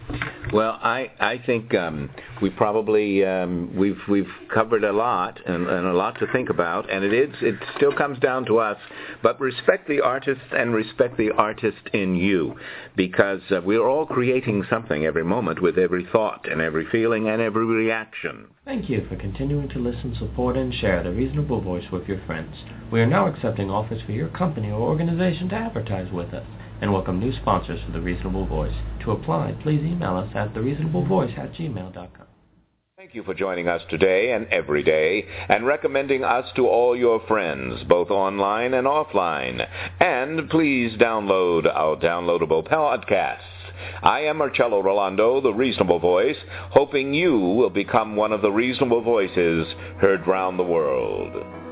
Speaker 10: Well, I I think um, we probably um, we've we've covered a lot and, and a lot to think about, and it is it still comes down to us. But respect the artist and respect the artist in you, because uh, we're all creating something every moment with every thought and every feeling and every reaction.
Speaker 6: Thank you for continuing to listen, support, and share The Reasonable Voice with your friends. We are now accepting offers for your company or organization to advertise with us, and welcome new sponsors for The Reasonable Voice. To apply, please email us at the reasonable voice at gmail dot com.
Speaker 7: Thank you for joining us today and every day, and recommending us to all your friends, both online and offline. And please download our downloadable podcasts. I am Marcello Rolando, the Reasonable Voice, hoping you will become one of the reasonable voices heard round the world.